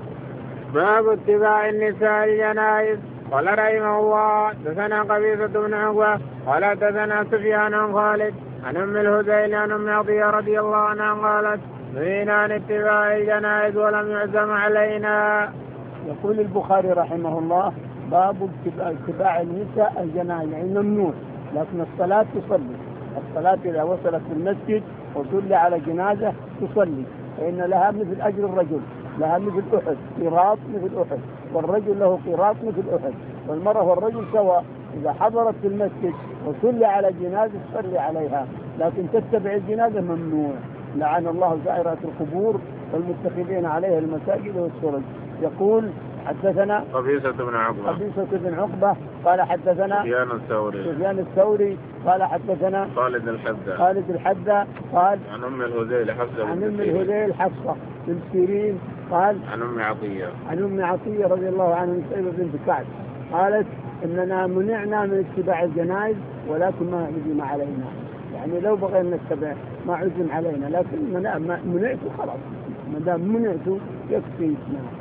Speaker 1: باب اتباع النساء الجنائز. قال رحمه الله دثنا قبيصة بن عقبة قال دثنا سفيان عن خالد عن أم الهذيل عن أم عطية رضي الله عنها قالت نهينا عن اتباع الجنائز ولم يعزم علينا.
Speaker 2: يقول البخاري رحمه الله باب اتباع النساء الجنائز، يعني ممنوع، لكن الصلاة تصلي، الصلاة إذا وصلت في المسجد وصلي على جنازة تصلي، فإن لها مثل أجر الرجل، لها مثل أحد قيراط مثل أحد، والرجل له قيراط مثل أحد، والمرأة والرجل سواء. إذا حضرت في المسجد وصلي على جنازة تصلي عليها، لكن تتبع الجنازة ممنوع. لعن الله زائرات القبور والمتخذين عليها المساجد والسرج. يقول حدثنا
Speaker 1: قبيصة بن عقبة
Speaker 2: قبيصة بن عقبة قال حدثنا
Speaker 1: سفيان الثوري
Speaker 2: سفيان الثوري قال حدثنا
Speaker 1: خالد الحذاء
Speaker 2: خالد الحذاء قال
Speaker 1: عن أم الهذيل حفصة
Speaker 2: عن أم الهذيل حفصة بن سيرين قال
Speaker 1: عن أم عطية
Speaker 2: عن أم عطية رضي الله عنها سيبة بنت كعب قالت إننا منعنا من اتباع الجنائز ولكن ما عزم علينا، يعني لو بغينا نتبع ما عزم علينا، لكن منعته خلاص، ما دام منعته يكفي.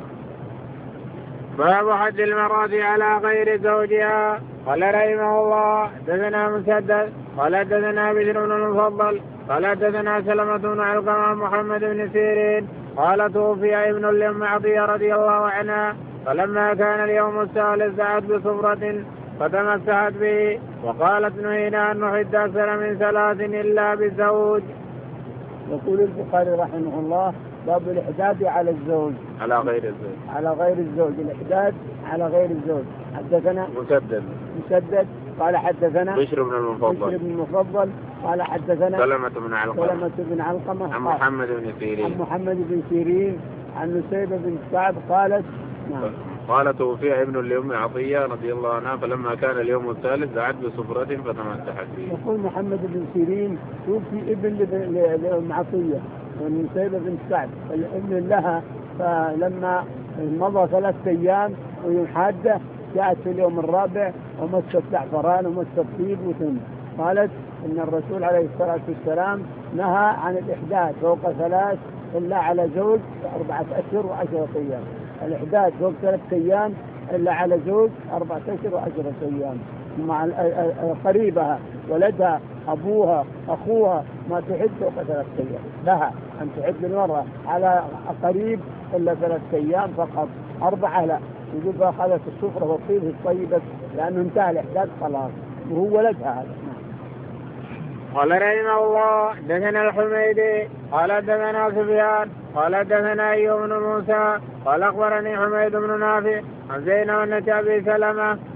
Speaker 1: باب حج المرأة على غير زوجها. قال رحمه الله دثنا مسدد قال دثنا بشر بن المفضل قال دثنا سلمة بن علقمة محمد بن سيرين قال توفي ابن لأم عطية رضي الله عنها، فلما كان اليوم الثالث دعت بصفرة فتمسحت به وقالت نهينا أن نحد أكثر من ثلاث إلا بالزوج.
Speaker 2: يقول البخاري رحمه الله باب الإحداد على الزوج
Speaker 1: على غير الزوج
Speaker 2: على غير الزوج الإحداد على غير الزوج. حدثنا
Speaker 1: مسدد
Speaker 2: مسدد قال حدثنا
Speaker 1: بشر بن المفضل
Speaker 2: بشر بن المفضل قال حدثنا
Speaker 1: سلمة بن علقمة
Speaker 2: سلمة بن علقمة
Speaker 1: عن محمد بن سيرين
Speaker 2: عن محمد بن سيرين عن نسيبة بن كعب قالت نعم
Speaker 1: قال توفي ابن لأم عطية رضي الله عنها، فلما كان اليوم الثالث دعت بصفرة فتمسحت به.
Speaker 2: يقول محمد بن سيرين توفي ابن لأم عطية ونسيبة بن كعب الابن لها، فلما مضى ثلاثة أيام ويوم حادة جاءت في اليوم الرابع ومست زعفران ومست طيب وثم، قالت إن الرسول عليه الصلاة والسلام نهى عن الإحداث فوق ثلاث إلا على زوج أربعة أشهر وعشرة أيام، الإحداث فوق ثلاثة أيام إلا على زوج أربعة أشهر وعشرة أيام، مع قريبها ولدها أبوها أخوها ما تحد فوق ثلاثة أيام، لها أن تحد المرأة على قريب إلا ثلاثة أيام فقط، أربعة لا، يجب أخذت السفرة والطيب الطيبة لأنه انتهى الإحداث خلاص وهو ولدها هذا.
Speaker 1: قال رحمه الله دثنا الحميدي قال دثنا سفيان قال دثنا أيوب بن موسى قال أخبرني حميد بن نافع عن زينب بنت أبي سلمة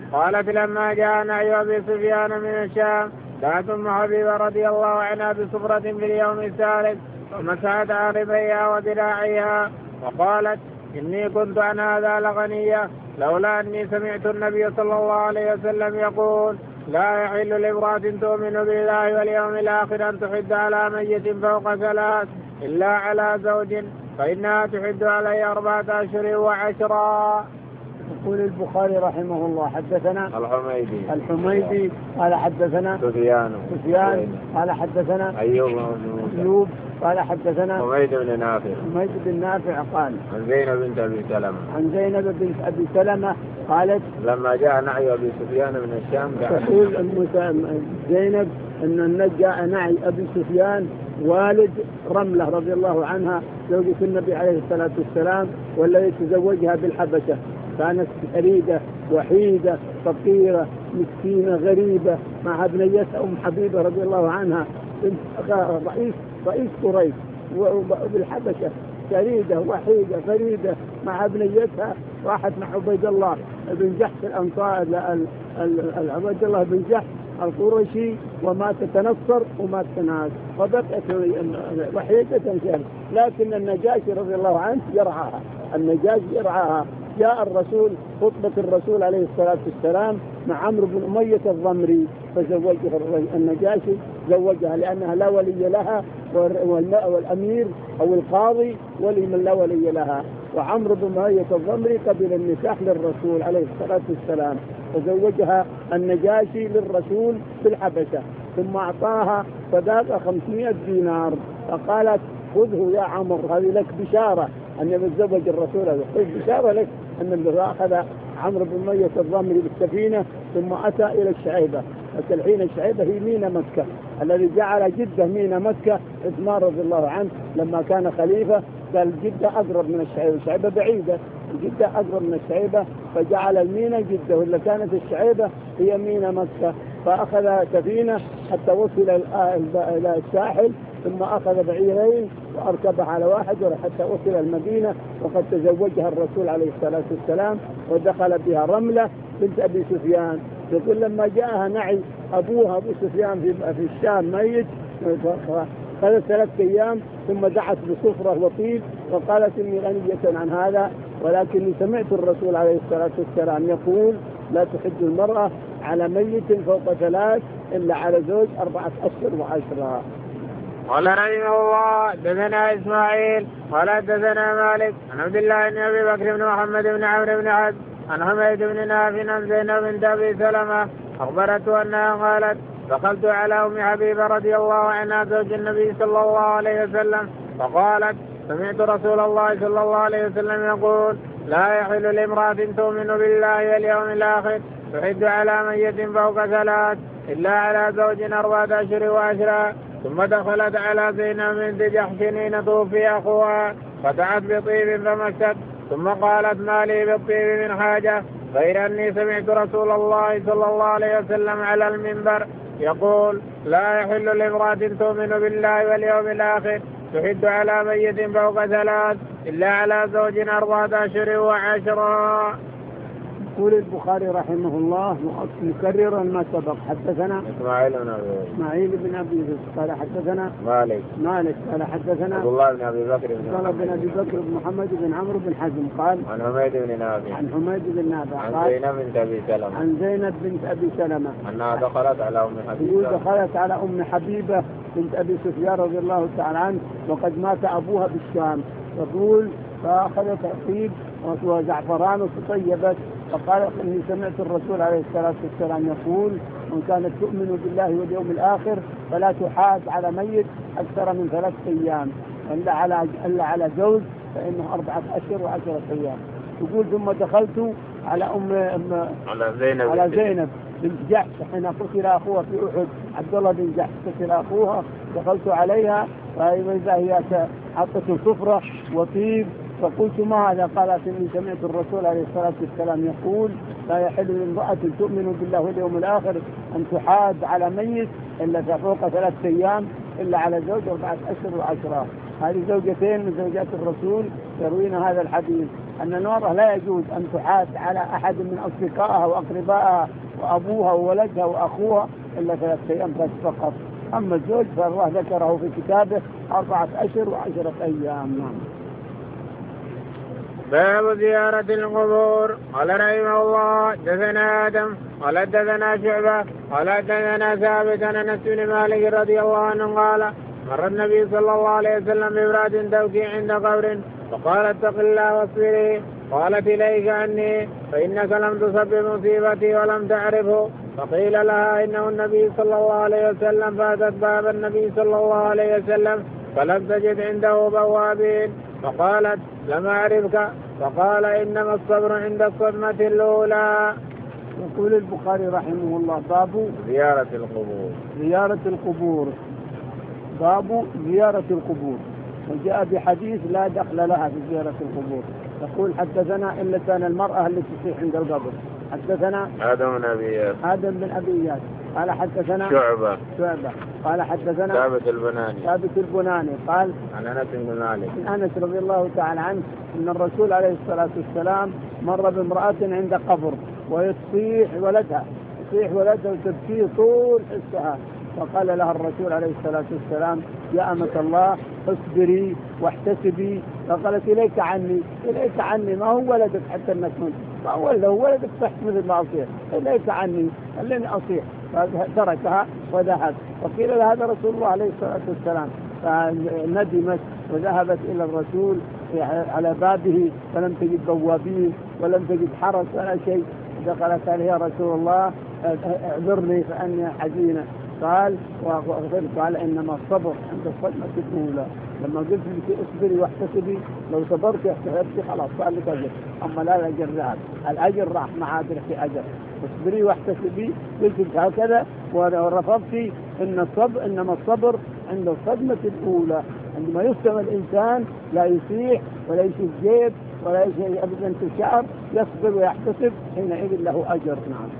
Speaker 1: قالت لما جاء نعي أبي سفيان من الشام دعت أم حبيبة رضي الله عنها بصفرة في اليوم الثالث ومسحت عارضيها وذراعيها وقالت إني كنت عن هذا لغنية لولا أني سمعت النبي صلى الله عليه وسلم يقول لا يحل لامرأة تؤمن بالله واليوم الآخر أن تحد على ميت فوق ثلاث إلا على زوج فإنها تحد عليه أربعة أشهر وعشرا.
Speaker 2: يقول البخاري رحمه الله حدثنا
Speaker 1: الحميدي
Speaker 2: الحميدي قال حدثنا
Speaker 1: سفيان
Speaker 2: سفيان قال حدثنا
Speaker 1: أيوب
Speaker 2: أيوب قال حدثنا
Speaker 1: حميد بن نافع
Speaker 2: حميد بن نافع قال
Speaker 1: عن زينب بنت أبي سلمة
Speaker 2: عن زينب بنت أبي سلمة قالت
Speaker 1: لما جاء نعي أبي سفيان من الشام
Speaker 2: تقول أم زينب أن جاء نعي أبي سفيان والد رملة رضي الله عنها زوجة النبي عليه الصلاة والسلام والذي تزوجها بالحبشة، كانت فريدة وحيدة فقيرة مسكينة غريبة مع ابنيتها أم حبيبة رضي الله عنها بنت رئيس رئيس قريش وبالحبشة، فريدة وحيدة فريدة مع ابنيتها راحت مع عبيد الله بن جحش الأنصار عبيد الله بن جحش القرشي وما تتنصر وما تناس وبقت وحيدة شهر، لكن النجاشي رضي الله عنه يرعاها، النجاشي يرعاها. جاء الرسول خطبة الرسول عليه الصلاة والسلام مع عمرو بن أمية الضمري فزوجها النجاشي، زوجها لأنها لا ولي لها والأمير أو القاضي ولي من لا ولي لها، وعمرو بن أمية الضمري قبل النكاح للرسول عليه الصلاة والسلام فزوجها النجاشي للرسول في الحبشة، ثم أعطاها صداقة خمسمائة دينار فقالت خذه يا عمرو هذه لك بشارة أن يتزوج الرسول، هذا بشارة لك أن الذي أخذ عمرو بن أمية الضمري بالسفينة ثم أتى إلى الشعيبة. الحين الشعيبة هي مينا مكة، الذي جعل جدة مينا مكة عثمان رضي الله عنه لما كان خليفة قال جدة أقرب من الشعيبة، الشعيبة بعيدة جدة أقرب من الشعيبة فجعل المينا جدة، ولا كانت الشعيبة هي مينا مكة، فأخذ سفينة حتى وصل إلى الساحل ثم أخذ بعيرين وأركبها على واحد حتى وصل المدينة، وقد تزوجها الرسول عليه الصلاة والسلام ودخل بها رملة بنت أبي سفيان. يقول لما جاءها نعي أبوها أبو سفيان في, في الشام ميت خلت ثلاث أيام ثم دعت بصفرة وطيب وقالت إني غنية عن هذا، ولكني سمعت الرسول عليه الصلاة والسلام يقول لا تحد المرأة على ميت فوق ثلاث إلا على زوج أربعة أشهر وعشرة.
Speaker 1: قال رحمه الله دثنا إسماعيل قال دثنا مالك عن عبد الله بن أبي بكر بن محمد بن عمرو بن عبد عن حميد بن نافع عن زينب بنت أبي سلمة أخبرته أنها قالت دخلت على أم حبيبة رضي الله عنها زوج النبي صلى الله عليه وسلم فقالت سمعت رسول الله صلى الله عليه وسلم يقول لا يحل لامرأة تؤمن بالله واليوم الآخر تحد على ميت فوق ثلاث إلا على زوج أربعة أشهر وعشرة. ثم دخلت على زينب بنت جحش حين توفي أخوها فدعت بطيب فمست ثم قالت ما لي بالطيب من حاجة غير أني سمعت رسول الله صلى الله عليه وسلم على المنبر يقول لا يحل لامرأة تؤمن بالله واليوم الآخر تحد على ميت فوق ثلاث إلا على زوج أربعة أشهر وعشرة.
Speaker 2: يقول البخاري رحمه الله مكررا ما سبق حدثنا
Speaker 1: إسماعيل بن أبي
Speaker 2: إسماعيل بن أبي قال حدثنا
Speaker 1: مالك
Speaker 2: مالك قال حدثنا
Speaker 1: عبد الله بن أبي بكر
Speaker 2: بن بن أبي بكر بن محمد بن عمرو بن حزم قال
Speaker 1: عن حميد بن نافع
Speaker 2: عن حميد بن نافع
Speaker 1: عن زينب بنت أبي سلمة
Speaker 2: عن زينب بنت أبي سلمة
Speaker 1: أنها دخلت على أم حبيبة
Speaker 2: دخلت على أم حبيبة بنت أبي سفيان رضي الله تعالى عنه وقد مات أبوها بالشام، يقول فأخذت عقيب وزعفران وتطيبت فقالت إني سمعت الرسول عليه الصلاة والسلام يقول من كانت تؤمن بالله واليوم الآخر فلا تحاد على ميت أكثر من ثلاث أيام إلا على إلا على زوج فإنه أربعة أشهر وعشرة أيام. تقول ثم دخلت على أم, أم
Speaker 1: على زينب
Speaker 2: على زينب بنت جحش حين قتل أخوها في أحد، عبد الله بن جحش قتل أخوها، دخلت عليها فإذا هي حطت صفرة وطيب فقلت ما هذا؟ قالت إني سمعت الرسول عليه الصلاة والسلام يقول لا يحل لامرأة تؤمن بالله واليوم الآخر أن تحاد على ميت إلا فوق ثلاث أيام إلا على زوج أربعة أشهر وعشرة. هذه زوجتين من زوجات الرسول يروين هذا الحديث. أن المرأة لا يجوز أن تحاد على أحد من أصدقائها وأقربائها وأبوها وولدها وأخوها إلا ثلاثة أيام بس فقط. أما الزوج فالله ذكره في كتابه أربعة أشهر وعشرة أيام.
Speaker 1: باب زيارة القبور. قال رحمه الله دثنا آدم قال دثنا شعبة قال دثنا ثابت عن أنس بن مالك رضي الله عنه قال مر النبي صلى الله عليه وسلم بامرأة تبكي عند قبر فقال اتق الله واصبري. قالت إليك عني فإنك لم تصب بمصيبتي ولم تعرفه. فقيل لها إنه النبي صلى الله عليه وسلم فأتت باب النبي صلى الله عليه وسلم فلم تجد عنده بوابين فقالت لم أعرفك. فقال إنما الصبر عند الصدمة الأولى.
Speaker 2: يقول البخاري رحمه الله باب
Speaker 1: زيارة القبور.
Speaker 2: زيارة القبور باب زيارة القبور. وجاء بحديث لا دخل لها في زيارة القبور. يقول حدثنا إلا كان المرأة التي تصيح عند القبر. حدثنا
Speaker 1: آدم بن أبي إياس
Speaker 2: آدم بن أبي إياس قال حدثنا
Speaker 1: شعبة
Speaker 2: شعبة قال حدثنا
Speaker 1: ثابت البناني
Speaker 2: ثابت البناني قال
Speaker 1: عن أنس بن مالك
Speaker 2: عن أنس رضي الله تعالى عنه أن الرسول عليه الصلاة والسلام مر بامرأة عند قبر ويصيح ولدها يصيح ولدها وتبكي طول حسها. فقال لها الرسول عليه الصلاة والسلام يا أمة الله اصبري واحتسبي. فقالت إليك عني إليك عني ما هو ولدك حتى أنك من ما هو لو ولدك صح مثل ما أصيح إليك عني خليني أصيح. فتركها وذهب. فقيل لها هذا رسول الله عليه الصلاة والسلام فندمت وذهبت إلى الرسول على بابه فلم تجد بوابين ولم تجد حرس ولا شيء. دخلت عليه يا رسول الله اعذرني فأني حزينة. قال قال إنما الصبر عند الصدمة الأولى. لما قلت لك اصبري واحتسبي لو صبرت احتسبتي خلاص صار لك أجر. أما لا الأجر ذهب الأجر راح مع في أجر. اصبري واحتسبي قلت هكذا ورفضتي إن الصبر إنما الصبر عند الصدمة الأولى. عندما يصدم الإنسان لا يصيح ولا يشوف جيب ولا يشوف أبدا تشعر يصبر ويحتسب حينئذ له أجر. نعم.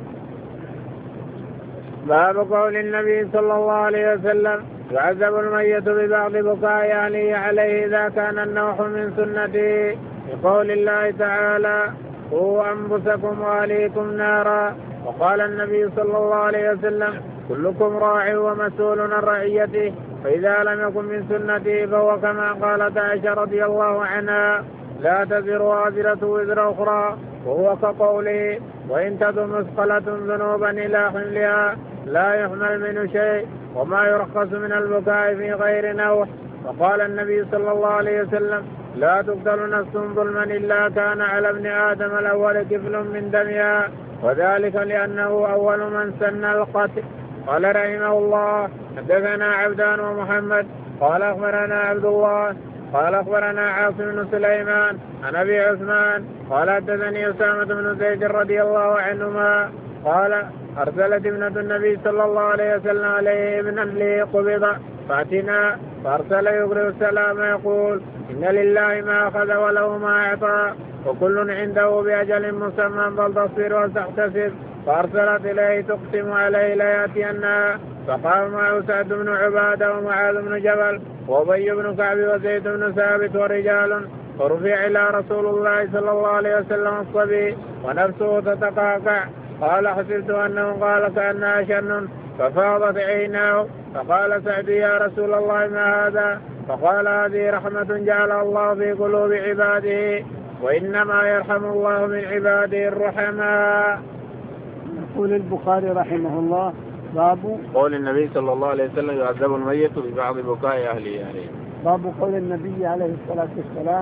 Speaker 1: باب قول النبي صلى الله عليه وسلم يعذب الميت ببعض بكاء أهله عليه إذا كان النوح من سنته. بقول الله تعالى قوا أنفسكم وأهليكم نارا. وقال النبي صلى الله عليه وسلم كلكم راع ومسؤول عن رعيته فإذا لم يكن من سنته فهو كما قالت عائشة رضي الله عنها لا تزر وازرة وزر أخرى. وهو كقوله وإن تدع مثقلة ذنوبا إلى حملها لا يحمل منه شيء وما يرخص من البكاء في غير نوح. وقال النبي صلى الله عليه وسلم لا تقتل نفس ظلما إلا كان على ابن آدم الأول كفل من دمها وذلك لأنه أول من سن القتل. قال رحمه الله حدثنا عبدان ومحمد قال أخبرنا عبد الله قال أخبرنا عاصم بن سليمان عن أبي عثمان قال حدثني أسامة بن زيد رضي الله عنهما قال أرسلت ابنة النبي صلى الله عليه وسلم عليه ابنا لي قبض فأتنا فأرسل يقرئ السلام يقول إن لله ما أخذ وله ما أعطى وكل عنده بأجل مسمى فلتصبر وتحتسب. فأرسلت إليه تقسم عليه ليأتينها. فقام معه سعد بن عبادة ومعاذ بن جبل وأبي بن كعب وزيد بن ثابت ورجال. فرفع إلى رسول الله صلى الله عليه وسلم الصبي ونفسه تتقاقع. قال حسبت أنه قال كأنها شن ففاضت عيناه. فقال سعد يا رسول الله ما هذا؟ فقال هذه رحمة جعلها الله في قلوب عباده وإنما يرحم الله من عباده الرحماء.
Speaker 2: يقول البخاري رحمه الله باب
Speaker 1: قول النبي صلى الله عليه وسلم يعذب الميت ببعض بكاء أهله عليه.
Speaker 2: باب قول النبي عليه الصلاة والسلام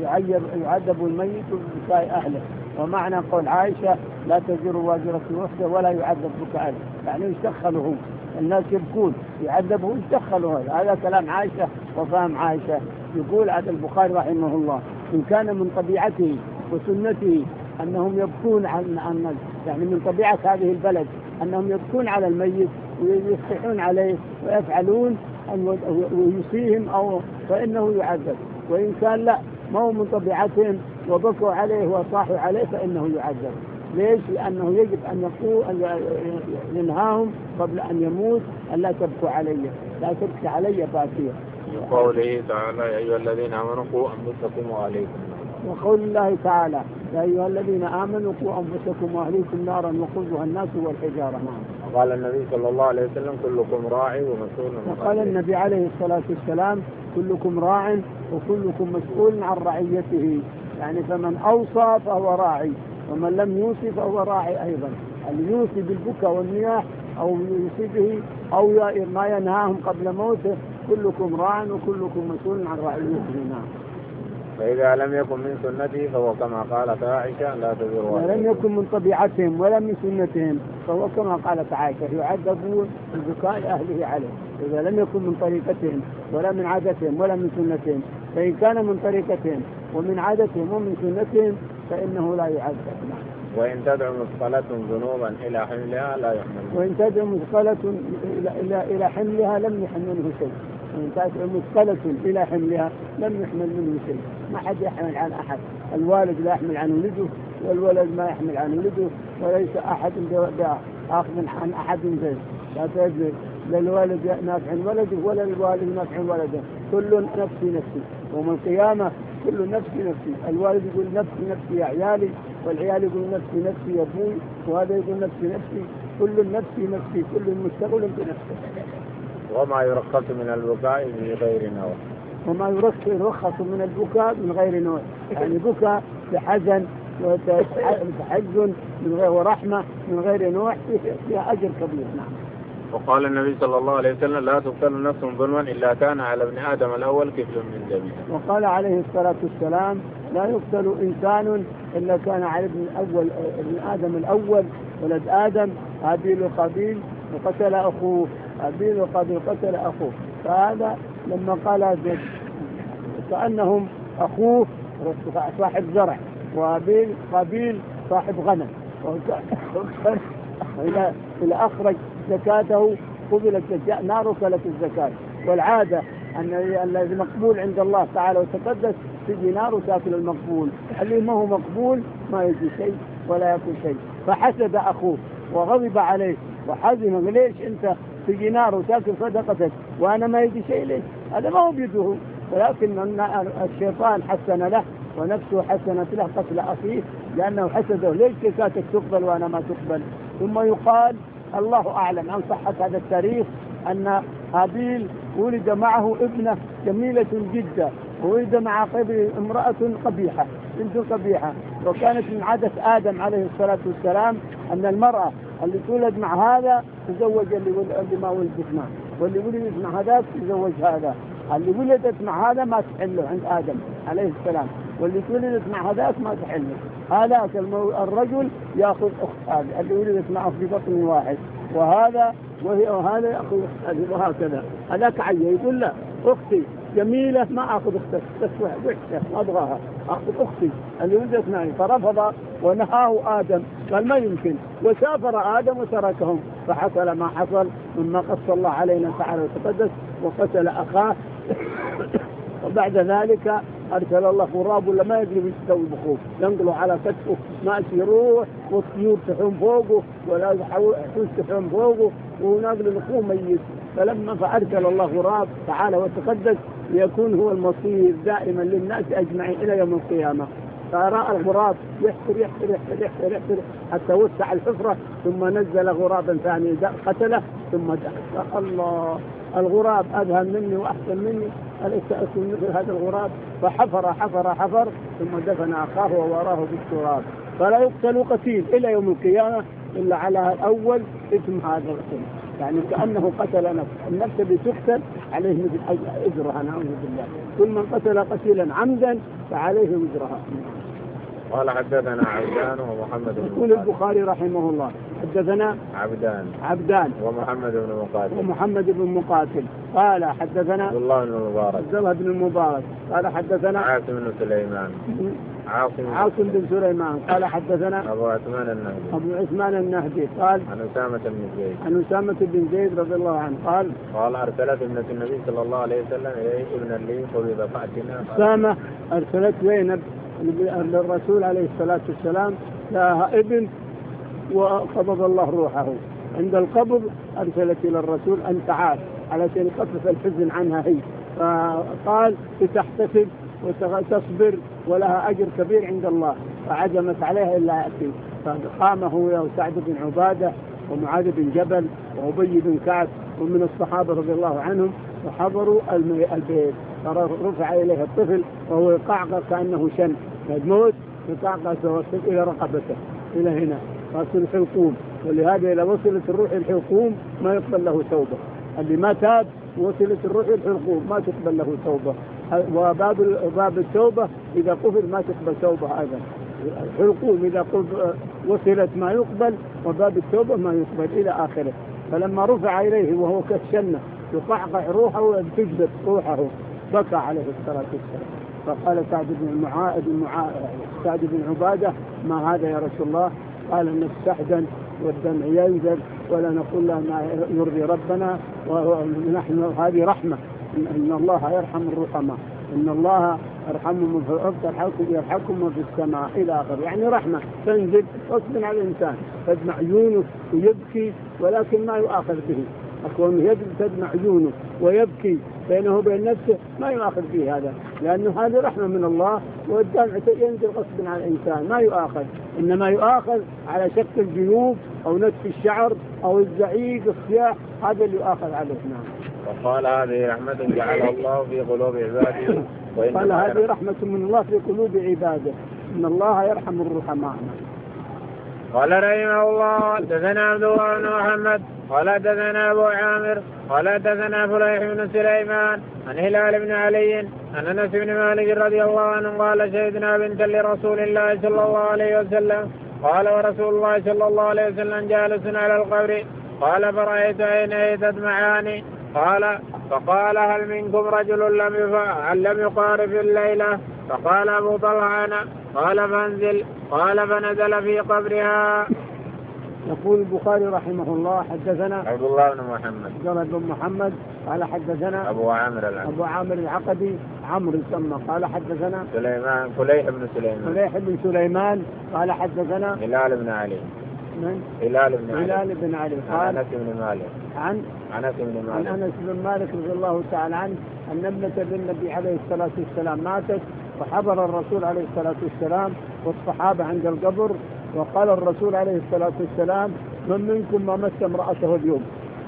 Speaker 2: يعذب الميت ببكاء أهله. ومعنى قول عائشة لا تزر واجرة وحده ولا يعذب بكاء يعني يشتخله الناس يبكون يعذبه يشتخله. هذا كلام عائشة وفهم عائشة. يقول هذا البخاري رحمه الله إن كان من طبيعته وسنته أنهم يبكون عن عن يعني من طبيعة هذه البلد أنهم يبكون على الميت ويصيحون عليه ويفعلون ويصيهم أو فإنه يعذب. وإن كان لا ما هو من طبيعتهم وبكوا عليه وصاحوا عليه فإنه يعذب. ليش؟ لأنه يجب أن يقول أن ينهاهم قبل أن يموت ألا تبكوا علي لا تبكي علي باكية.
Speaker 1: قوله تعالى يا أيها الذين آمنوا قوا أنفسكم وأهليكم.
Speaker 2: وقول الله تعالى يا أيها الذين آمنوا قوا أنفسكم وأهليكم نارا وقودها الناس والحجارة.
Speaker 1: قال النبي صلى الله عليه وسلم كلكم راعي ومسؤول.
Speaker 2: وقال النبي عليه الصلاة والسلام كلكم راع وكلكم مسؤول عن رعيته، يعني فمن أوصى فهو راعي ومن لم يوصي فهو راعي أيضا. اللي يوصي بالبكاء والنياح أو يوصي به أو ما ينهاهم قبل موته كلكم راع وكلكم مسؤول عن رعيته. نعم.
Speaker 1: فإذا لم يكن من سنته فهو كما قالت عائشة لا تزر
Speaker 2: وازرة. لم يكن من طبيعتهم ولا من سنتهم فهو كما قالت عائشة يعذبون ببكاء أهله عليه. إذا لم يكن من طريقتهم ولا من عادتهم ولا من سنتهم، فإن كان من طريقتهم ومن عادتهم ومن سنتهم فإنه لا يعذب.
Speaker 1: وإن تدعو مثقلة ذنوبا إلى حملها لا يحمل.
Speaker 2: وإن تدعو مثقلة إلى إلى إلى حملها لم يحمله شيء. وإن تدعو مثقلة إلى حملها لم يحمل منه شيء. ما حد يحمل عن أحد. الوالد لا يحمل عن ولده والولد ما يحمل عن ولده، وليس أحد آخذ عن أحد زين. لا تجد للوالد نافع ولده ولا للوالد نافع ولده، كل نفسي نفسي. يوم القيامة كل نفسي نفسي. الوالد يقول نفسي نفسي يا عيالي، والعيال يقول نفسي نفسي يا أبوي، وهذا يقول نفسي نفسي. كل نفسي نفسي، كل مشتغل بنفسه.
Speaker 1: وما يرخص من البكاء من غير نوع.
Speaker 2: وما يرخص من البكاء من غير نوع، يعني بكاء بحزن وتحزن من غير ورحمة من غير نوع فيها أجر كبير. نعم.
Speaker 1: وقال النبي صلى الله عليه وسلم لا تقتل نفس ظلما إلا كان على ابن آدم الأول كفل من دمه.
Speaker 2: وقال عليه الصلاة والسلام لا يقتل إنسان إلا كان على ابن الأول ابن آدم الأول ولد آدم هابيل وقابيل وقتل أخوه، هابيل وقابيل قتل أخوه. فهذا لما قال كأنهم أخوه صاحب زرع وهابيل قابيل صاحب غنم، إذا إذا أخرج زكاته قبلت نار كلت الزكاة. والعادة أن الذي مقبول عند الله تعالى وتقدس تجي نار وتأكل المقبول، اللي ما هو مقبول ما يجي شيء ولا يأكل شيء. فحسد أخوه وغضب عليه وحزن، ليش أنت تجي نار وتأكل صدقتك وأنا ما يجي شيء؟ ليش؟ هذا ما هو بيده، ولكن الشيطان حسن له ونفسه حسنت له قتل أخيه لأنه حسده. ليش زكاتك تقبل وأنا ما تقبل؟ ثم يقال الله أعلم عن صحة هذا التاريخ أن هابيل ولد معه ابنة جميلة جدا، وولد مع امرأة قبيحة بنت قبيحة. وكانت من عادة آدم عليه الصلاة والسلام أن المرأة اللي تولد مع هذا تزوج اللي ما ولدت معه، واللي ولدت مع هذا تزوج هذا. اللي ولدت مع هذا ما تحله عند آدم عليه السلام، واللي ولدت مع هذاك ما تحله. هذاك الرجل يأخذ أخت هذا اللي ولدت معه في بطن واحد، وهذا وهي وهذا يأخذ أخت وهكذا. هذاك عيه يقول لا أختي جميلة ما أخذ أختك تسوح وحشة ما أبغاها، أخذ أختي اللي ولدت معي. فرفض ونهاه آدم، قال ما يمكن، وسافر آدم وتركهم. فحصل ما حصل مما قص الله علينا تعالى وتقدس وقتل أخاه. وبعد ذلك أرسل الله غراب ولا ما يدري ايش يسوي بخوف، ينقلوا على كتفه ماشي يروح والطيور تحوم فوقه ولا حوش تحوم فوقه وناقل الأخوه ميت. فلما فأرسل الله غراب تعالى وتقدس ليكون هو المصير دائما للناس أجمعين إلى يوم القيامة. فرأى الغراب يحفر يحفر يحفر يحفر يحفر حتى وسع الحفرة، ثم نزل غرابا ثاني قتله ثم دخل. الله، الغراب أذهل مني وأحسن مني، أليس أكون مثل هذا الغراب؟ فحفر حفر حفر ثم دفن أخاه ووراه بالتراب. فلا يقتل قتيل إلى يوم القيامة إلا على الأول اسم هذا القتل، يعني كأنه قتل نفس. النفس اللي تقتل عليه مثل أجرها نعوذ بالله. كل من قتل قتيلا عمدا فعليه أجرها.
Speaker 1: قال حدثنا عبدان ومحمد بن
Speaker 2: يقول البخاري رحمه الله حدثنا
Speaker 1: عبدان
Speaker 2: عبدان
Speaker 1: ومحمد بن مقاتل
Speaker 2: ومحمد بن مقاتل قال حدثنا
Speaker 1: عبد الله بن المبارك
Speaker 2: عبد الله بن المبارك قال حدثنا
Speaker 1: عاصم بن سليمان عاصم
Speaker 2: عاصم بن سليمان قال حدثنا
Speaker 1: أبو عثمان النهدي
Speaker 2: أبو عثمان النهدي قال
Speaker 1: عن أسامة بن زيد
Speaker 2: عن أسامة بن زيد رضي الله عنه قال
Speaker 1: قال أرسلت ابنة النبي صلى الله عليه وسلم إليه ابن لي قبض فأتنا.
Speaker 2: أسامة أرسلت زينب للرسول عليه الصلاة والسلام لها ابن وقبض الله روحه. عند القبض أرسلت إلى الرسول أن تعال علشان يخفف الحزن عنها هي، فقال لتحتسب وتصبر ولها أجر كبير عند الله، فعزمت عليها إلا يأتي. فقام هو وسعد بن عبادة ومعاذ بن جبل وأبي بن كعب ومن الصحابة رضي الله عنهم وحضروا البيت. رفع إليه الطفل وهو يقعقع كأنه شن الموت، يقعقع توصل إلى رقبته إلى هنا وصل الحلقوم. ولهذا إذا وصلت الروح الحلقوم ما يقبل له توبة. اللي ما تاب وصلت الروح الحلقوم ما تقبل له توبة. وباب باب التوبة إذا قفل ما تقبل توبة أيضا. الحلقوم إذا وصلت ما يقبل، وباب التوبة ما يقبل إلى آخره. فلما رفع إليه وهو كالشنة يقعقع روحه وتجذب روحه بكى عليه الصلاة والسلام. فقال سعد بن معاذ سعد بن عبادة ما هذا يا رسول الله؟ قال نستحزن والدمع ينزل ولا نقول له ما يرضي ربنا، ونحن هذه رحمة، إن الله يرحم الرحماء، إن الله يرحم من في الأرض يرحمكم من في السماء إلى آخر. يعني رحمة تنزل غصبا على الإنسان، تدمع عيونه ويبكي ولكن ما يؤاخذ به. أكون تدمع عيونه ويبكي بينه وبين نفسه ما يؤاخذ به هذا، لأنه هذه رحمة من الله، والدمع ينزل غصبا على الإنسان ما يؤاخذ، إنما يؤاخذ على شق الجيوب أو نتف الشعر أو الزعيق الصياح، هذا اللي يؤاخذ عليه. نعم.
Speaker 1: وقال هذه رحمة جعلها الله في قلوب عباده،
Speaker 2: قال هذه رحمة من الله في قلوب عباده، إن الله يرحم الرحماء.
Speaker 1: قال رحمه الله حدثنا عبد الله بن محمد قال حدثنا أبو عامر قال حدثنا فليح بن سليمان عن هلال بن علي عن أنس بن مالك رضي الله عنه قال شهدنا بنتا لرسول الله صلى الله عليه وسلم قال ورسول الله صلى الله عليه وسلم جالس على القبر قال فرأيت عينيه تدمعان قال فقال هل منكم رجل لم لم يقارب الليلة؟ فقال أبو طلحة أنا. قال فانزل. قال فنزل في قبرها.
Speaker 2: يقول البخاري رحمه الله حدثنا
Speaker 1: عبد الله بن محمد
Speaker 2: عبد بن محمد قال حدثنا
Speaker 1: أبو عامر العقدي
Speaker 2: أبو عامر العقدي عمرو يسمى قال حدثنا
Speaker 1: سليمان فليح بن سليمان
Speaker 2: فليح بن سليمان قال حدثنا
Speaker 1: هلال بن علي
Speaker 2: من
Speaker 1: هلال بن علي
Speaker 2: هلال بن علي قال
Speaker 1: أنس بن مالك
Speaker 2: عن
Speaker 1: أنس بن مالك
Speaker 2: عن أنس بن مالك رضي الله تعالى عنه أن ابنة للنبي عليه الصلاة والسلام ماتت، فحضر الرسول عليه الصلاة والسلام والصحابة عند القبر، وقال الرسول عليه الصلاة والسلام من منكم ما مس امرأته اليوم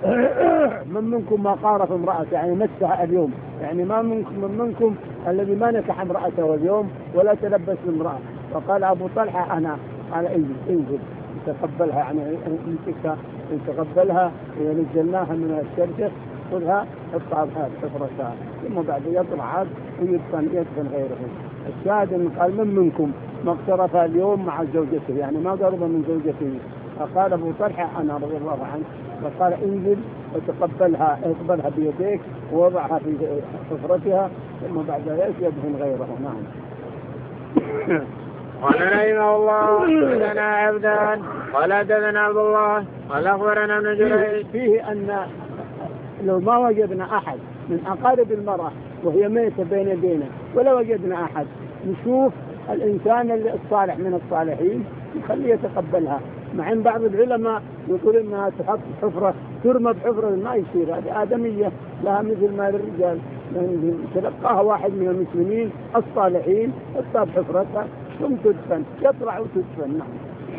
Speaker 2: من منكم ما قارف امرأته يعني مسها اليوم، يعني ما منكم من منكم الذي ما نكح امرأته اليوم ولا تلبس بامرأة. فقال أبو طلحة أنا. قال انزل انزل تقبلها، يعني امسكها تقبلها ونزلناها من الشرشة خذها حطها بهذا حفرتها، ثم بعد يطلع عاد ويدفن يدفن غيره. الشاهد ان قال من منكم ما اقترف اليوم مع زوجته، يعني ما قرب من زوجته. فقال ابو طلحه انا رضي الله عنه، فقال انزل وتقبلها اقبلها بيديك ووضعها في حفرتها ثم بعد ذلك يدفن غيره. نعم.
Speaker 1: قال رحمه الله لنا عبدان قال حدثنا عبد الله قال اخبرنا ابن جريج.
Speaker 2: فيه ان لو ما وجدنا احد من اقارب المراه وهي ميته بين يدينا ولا وجدنا احد، نشوف الانسان الصالح من الصالحين نخليه يتقبلها. مع ان بعض العلماء يقول انها تحط حفره ترمى بحفره، ما يصير، هذه ادميه لها مثل ما للرجال، يعني تلقاها واحد من المسلمين الصالحين حطها بحفرتها ثم تدفن، يطلع وتدفن. نعم.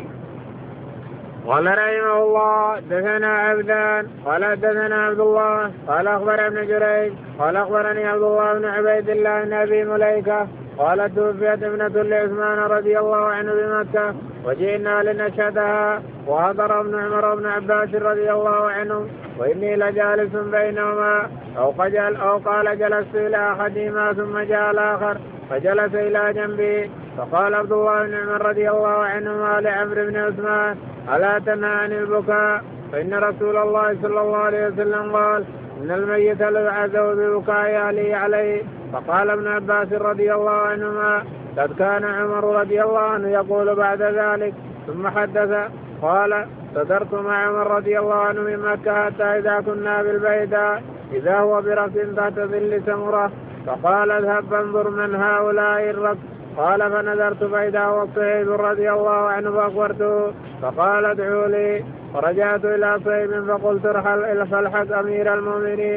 Speaker 1: قال رحمه الله دثنا عبدان قال دثنا عبد الله قال اخبر ابن جريج قال اخبرني عبد الله بن عبيد الله بن ابي مليكه قال توفيت ابنة لعثمان رضي الله عنه بمكة وجئنا لنشهدها وحضر ابن عمر وابن عباس رضي الله عنهم وإني لجالس بينهما أو قال, أو قال جلست إلى أحدهما ثم جاء الآخر فجلس إلى جنبي فقال عبد الله بن عمر رضي الله عنهما لعمرو بن عثمان ألا تنهى عن البكاء فإن رسول الله صلى الله عليه وسلم قال إن الميت ليعذب ببكاء أهله عليه. فقال ابن عباس رضي الله عنهما قد كان عمر رضي الله عنه يقول بعد ذلك. ثم حدث قال صدرت مع عمر رضي الله عنه من مكة حتى إذا كنا بالبيداء إذا هو بركب تحت ظل سمرة فقال اذهب فانظر من هؤلاء الركب. قال فنظرت فإذا هو صهيب رضي الله عنه فأخبرته فقال ادعوا لي. فرجعت إلى صهيب فقلت ارحل فالحق أمير المؤمنين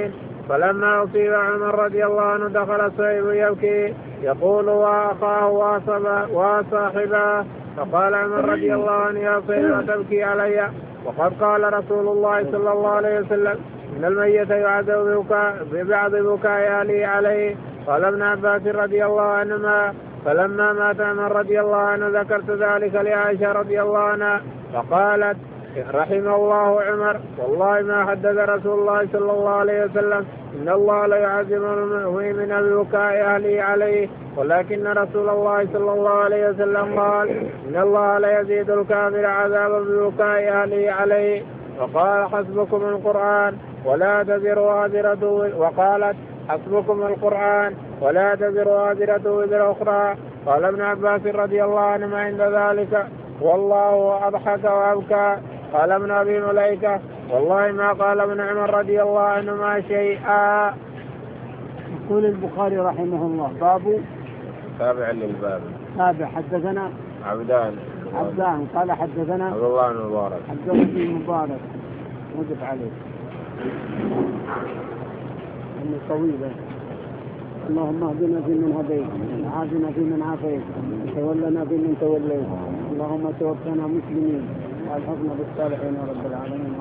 Speaker 1: فلما أصيب عمر رضي الله عنه دخل صهيب يبكي يقول وأخاه وصاحبه، فقال عمر رضي الله عنه يا صهيب تبكي علي وقد قال رسول الله صلى الله عليه وسلم إن الميت يعذب ببعض بكاء أهله عليه. قال ابن عباس رضي الله عنهما فلما مات عمر رضي الله عنه ذكرت ذلك لعائشة رضي الله عنها فقالت رحم الله عمر والله ما حدث رسول الله صلى الله عليه وسلم إن الله لا يعذب المؤمن ببكاء أهله عليه، ولكن رسول الله صلى الله عليه وسلم قال إن الله لا يزيد الكافر عذابا ببكاء أهله عليه. وقال حسبكم القرآن ولا تزر وازرة وقالت حسبكم القرآن ولا تزر وازرة وزر أخرى. قال ابن عباس رضي الله عنهما عند ذلك والله أضحك وأبكى. قال ابن أبي مليكة والله ما قال ابن عمر رضي الله عنهما شيئا.
Speaker 2: يقول البخاري رحمه الله باب
Speaker 1: تابع للباب.
Speaker 2: تابع حدثنا
Speaker 1: عبدان
Speaker 2: عبدان قال حدثنا
Speaker 1: عبد الله بن مبارك
Speaker 2: عبد الله بن مبارك مدف عليه انه طويله. اللهم اهدنا فيمن هديت وعافنا فيمن عافيت وتولنا فيمن توليت اللهم توفنا مسلمين والحقنا بالصالحين يا رب العالمين.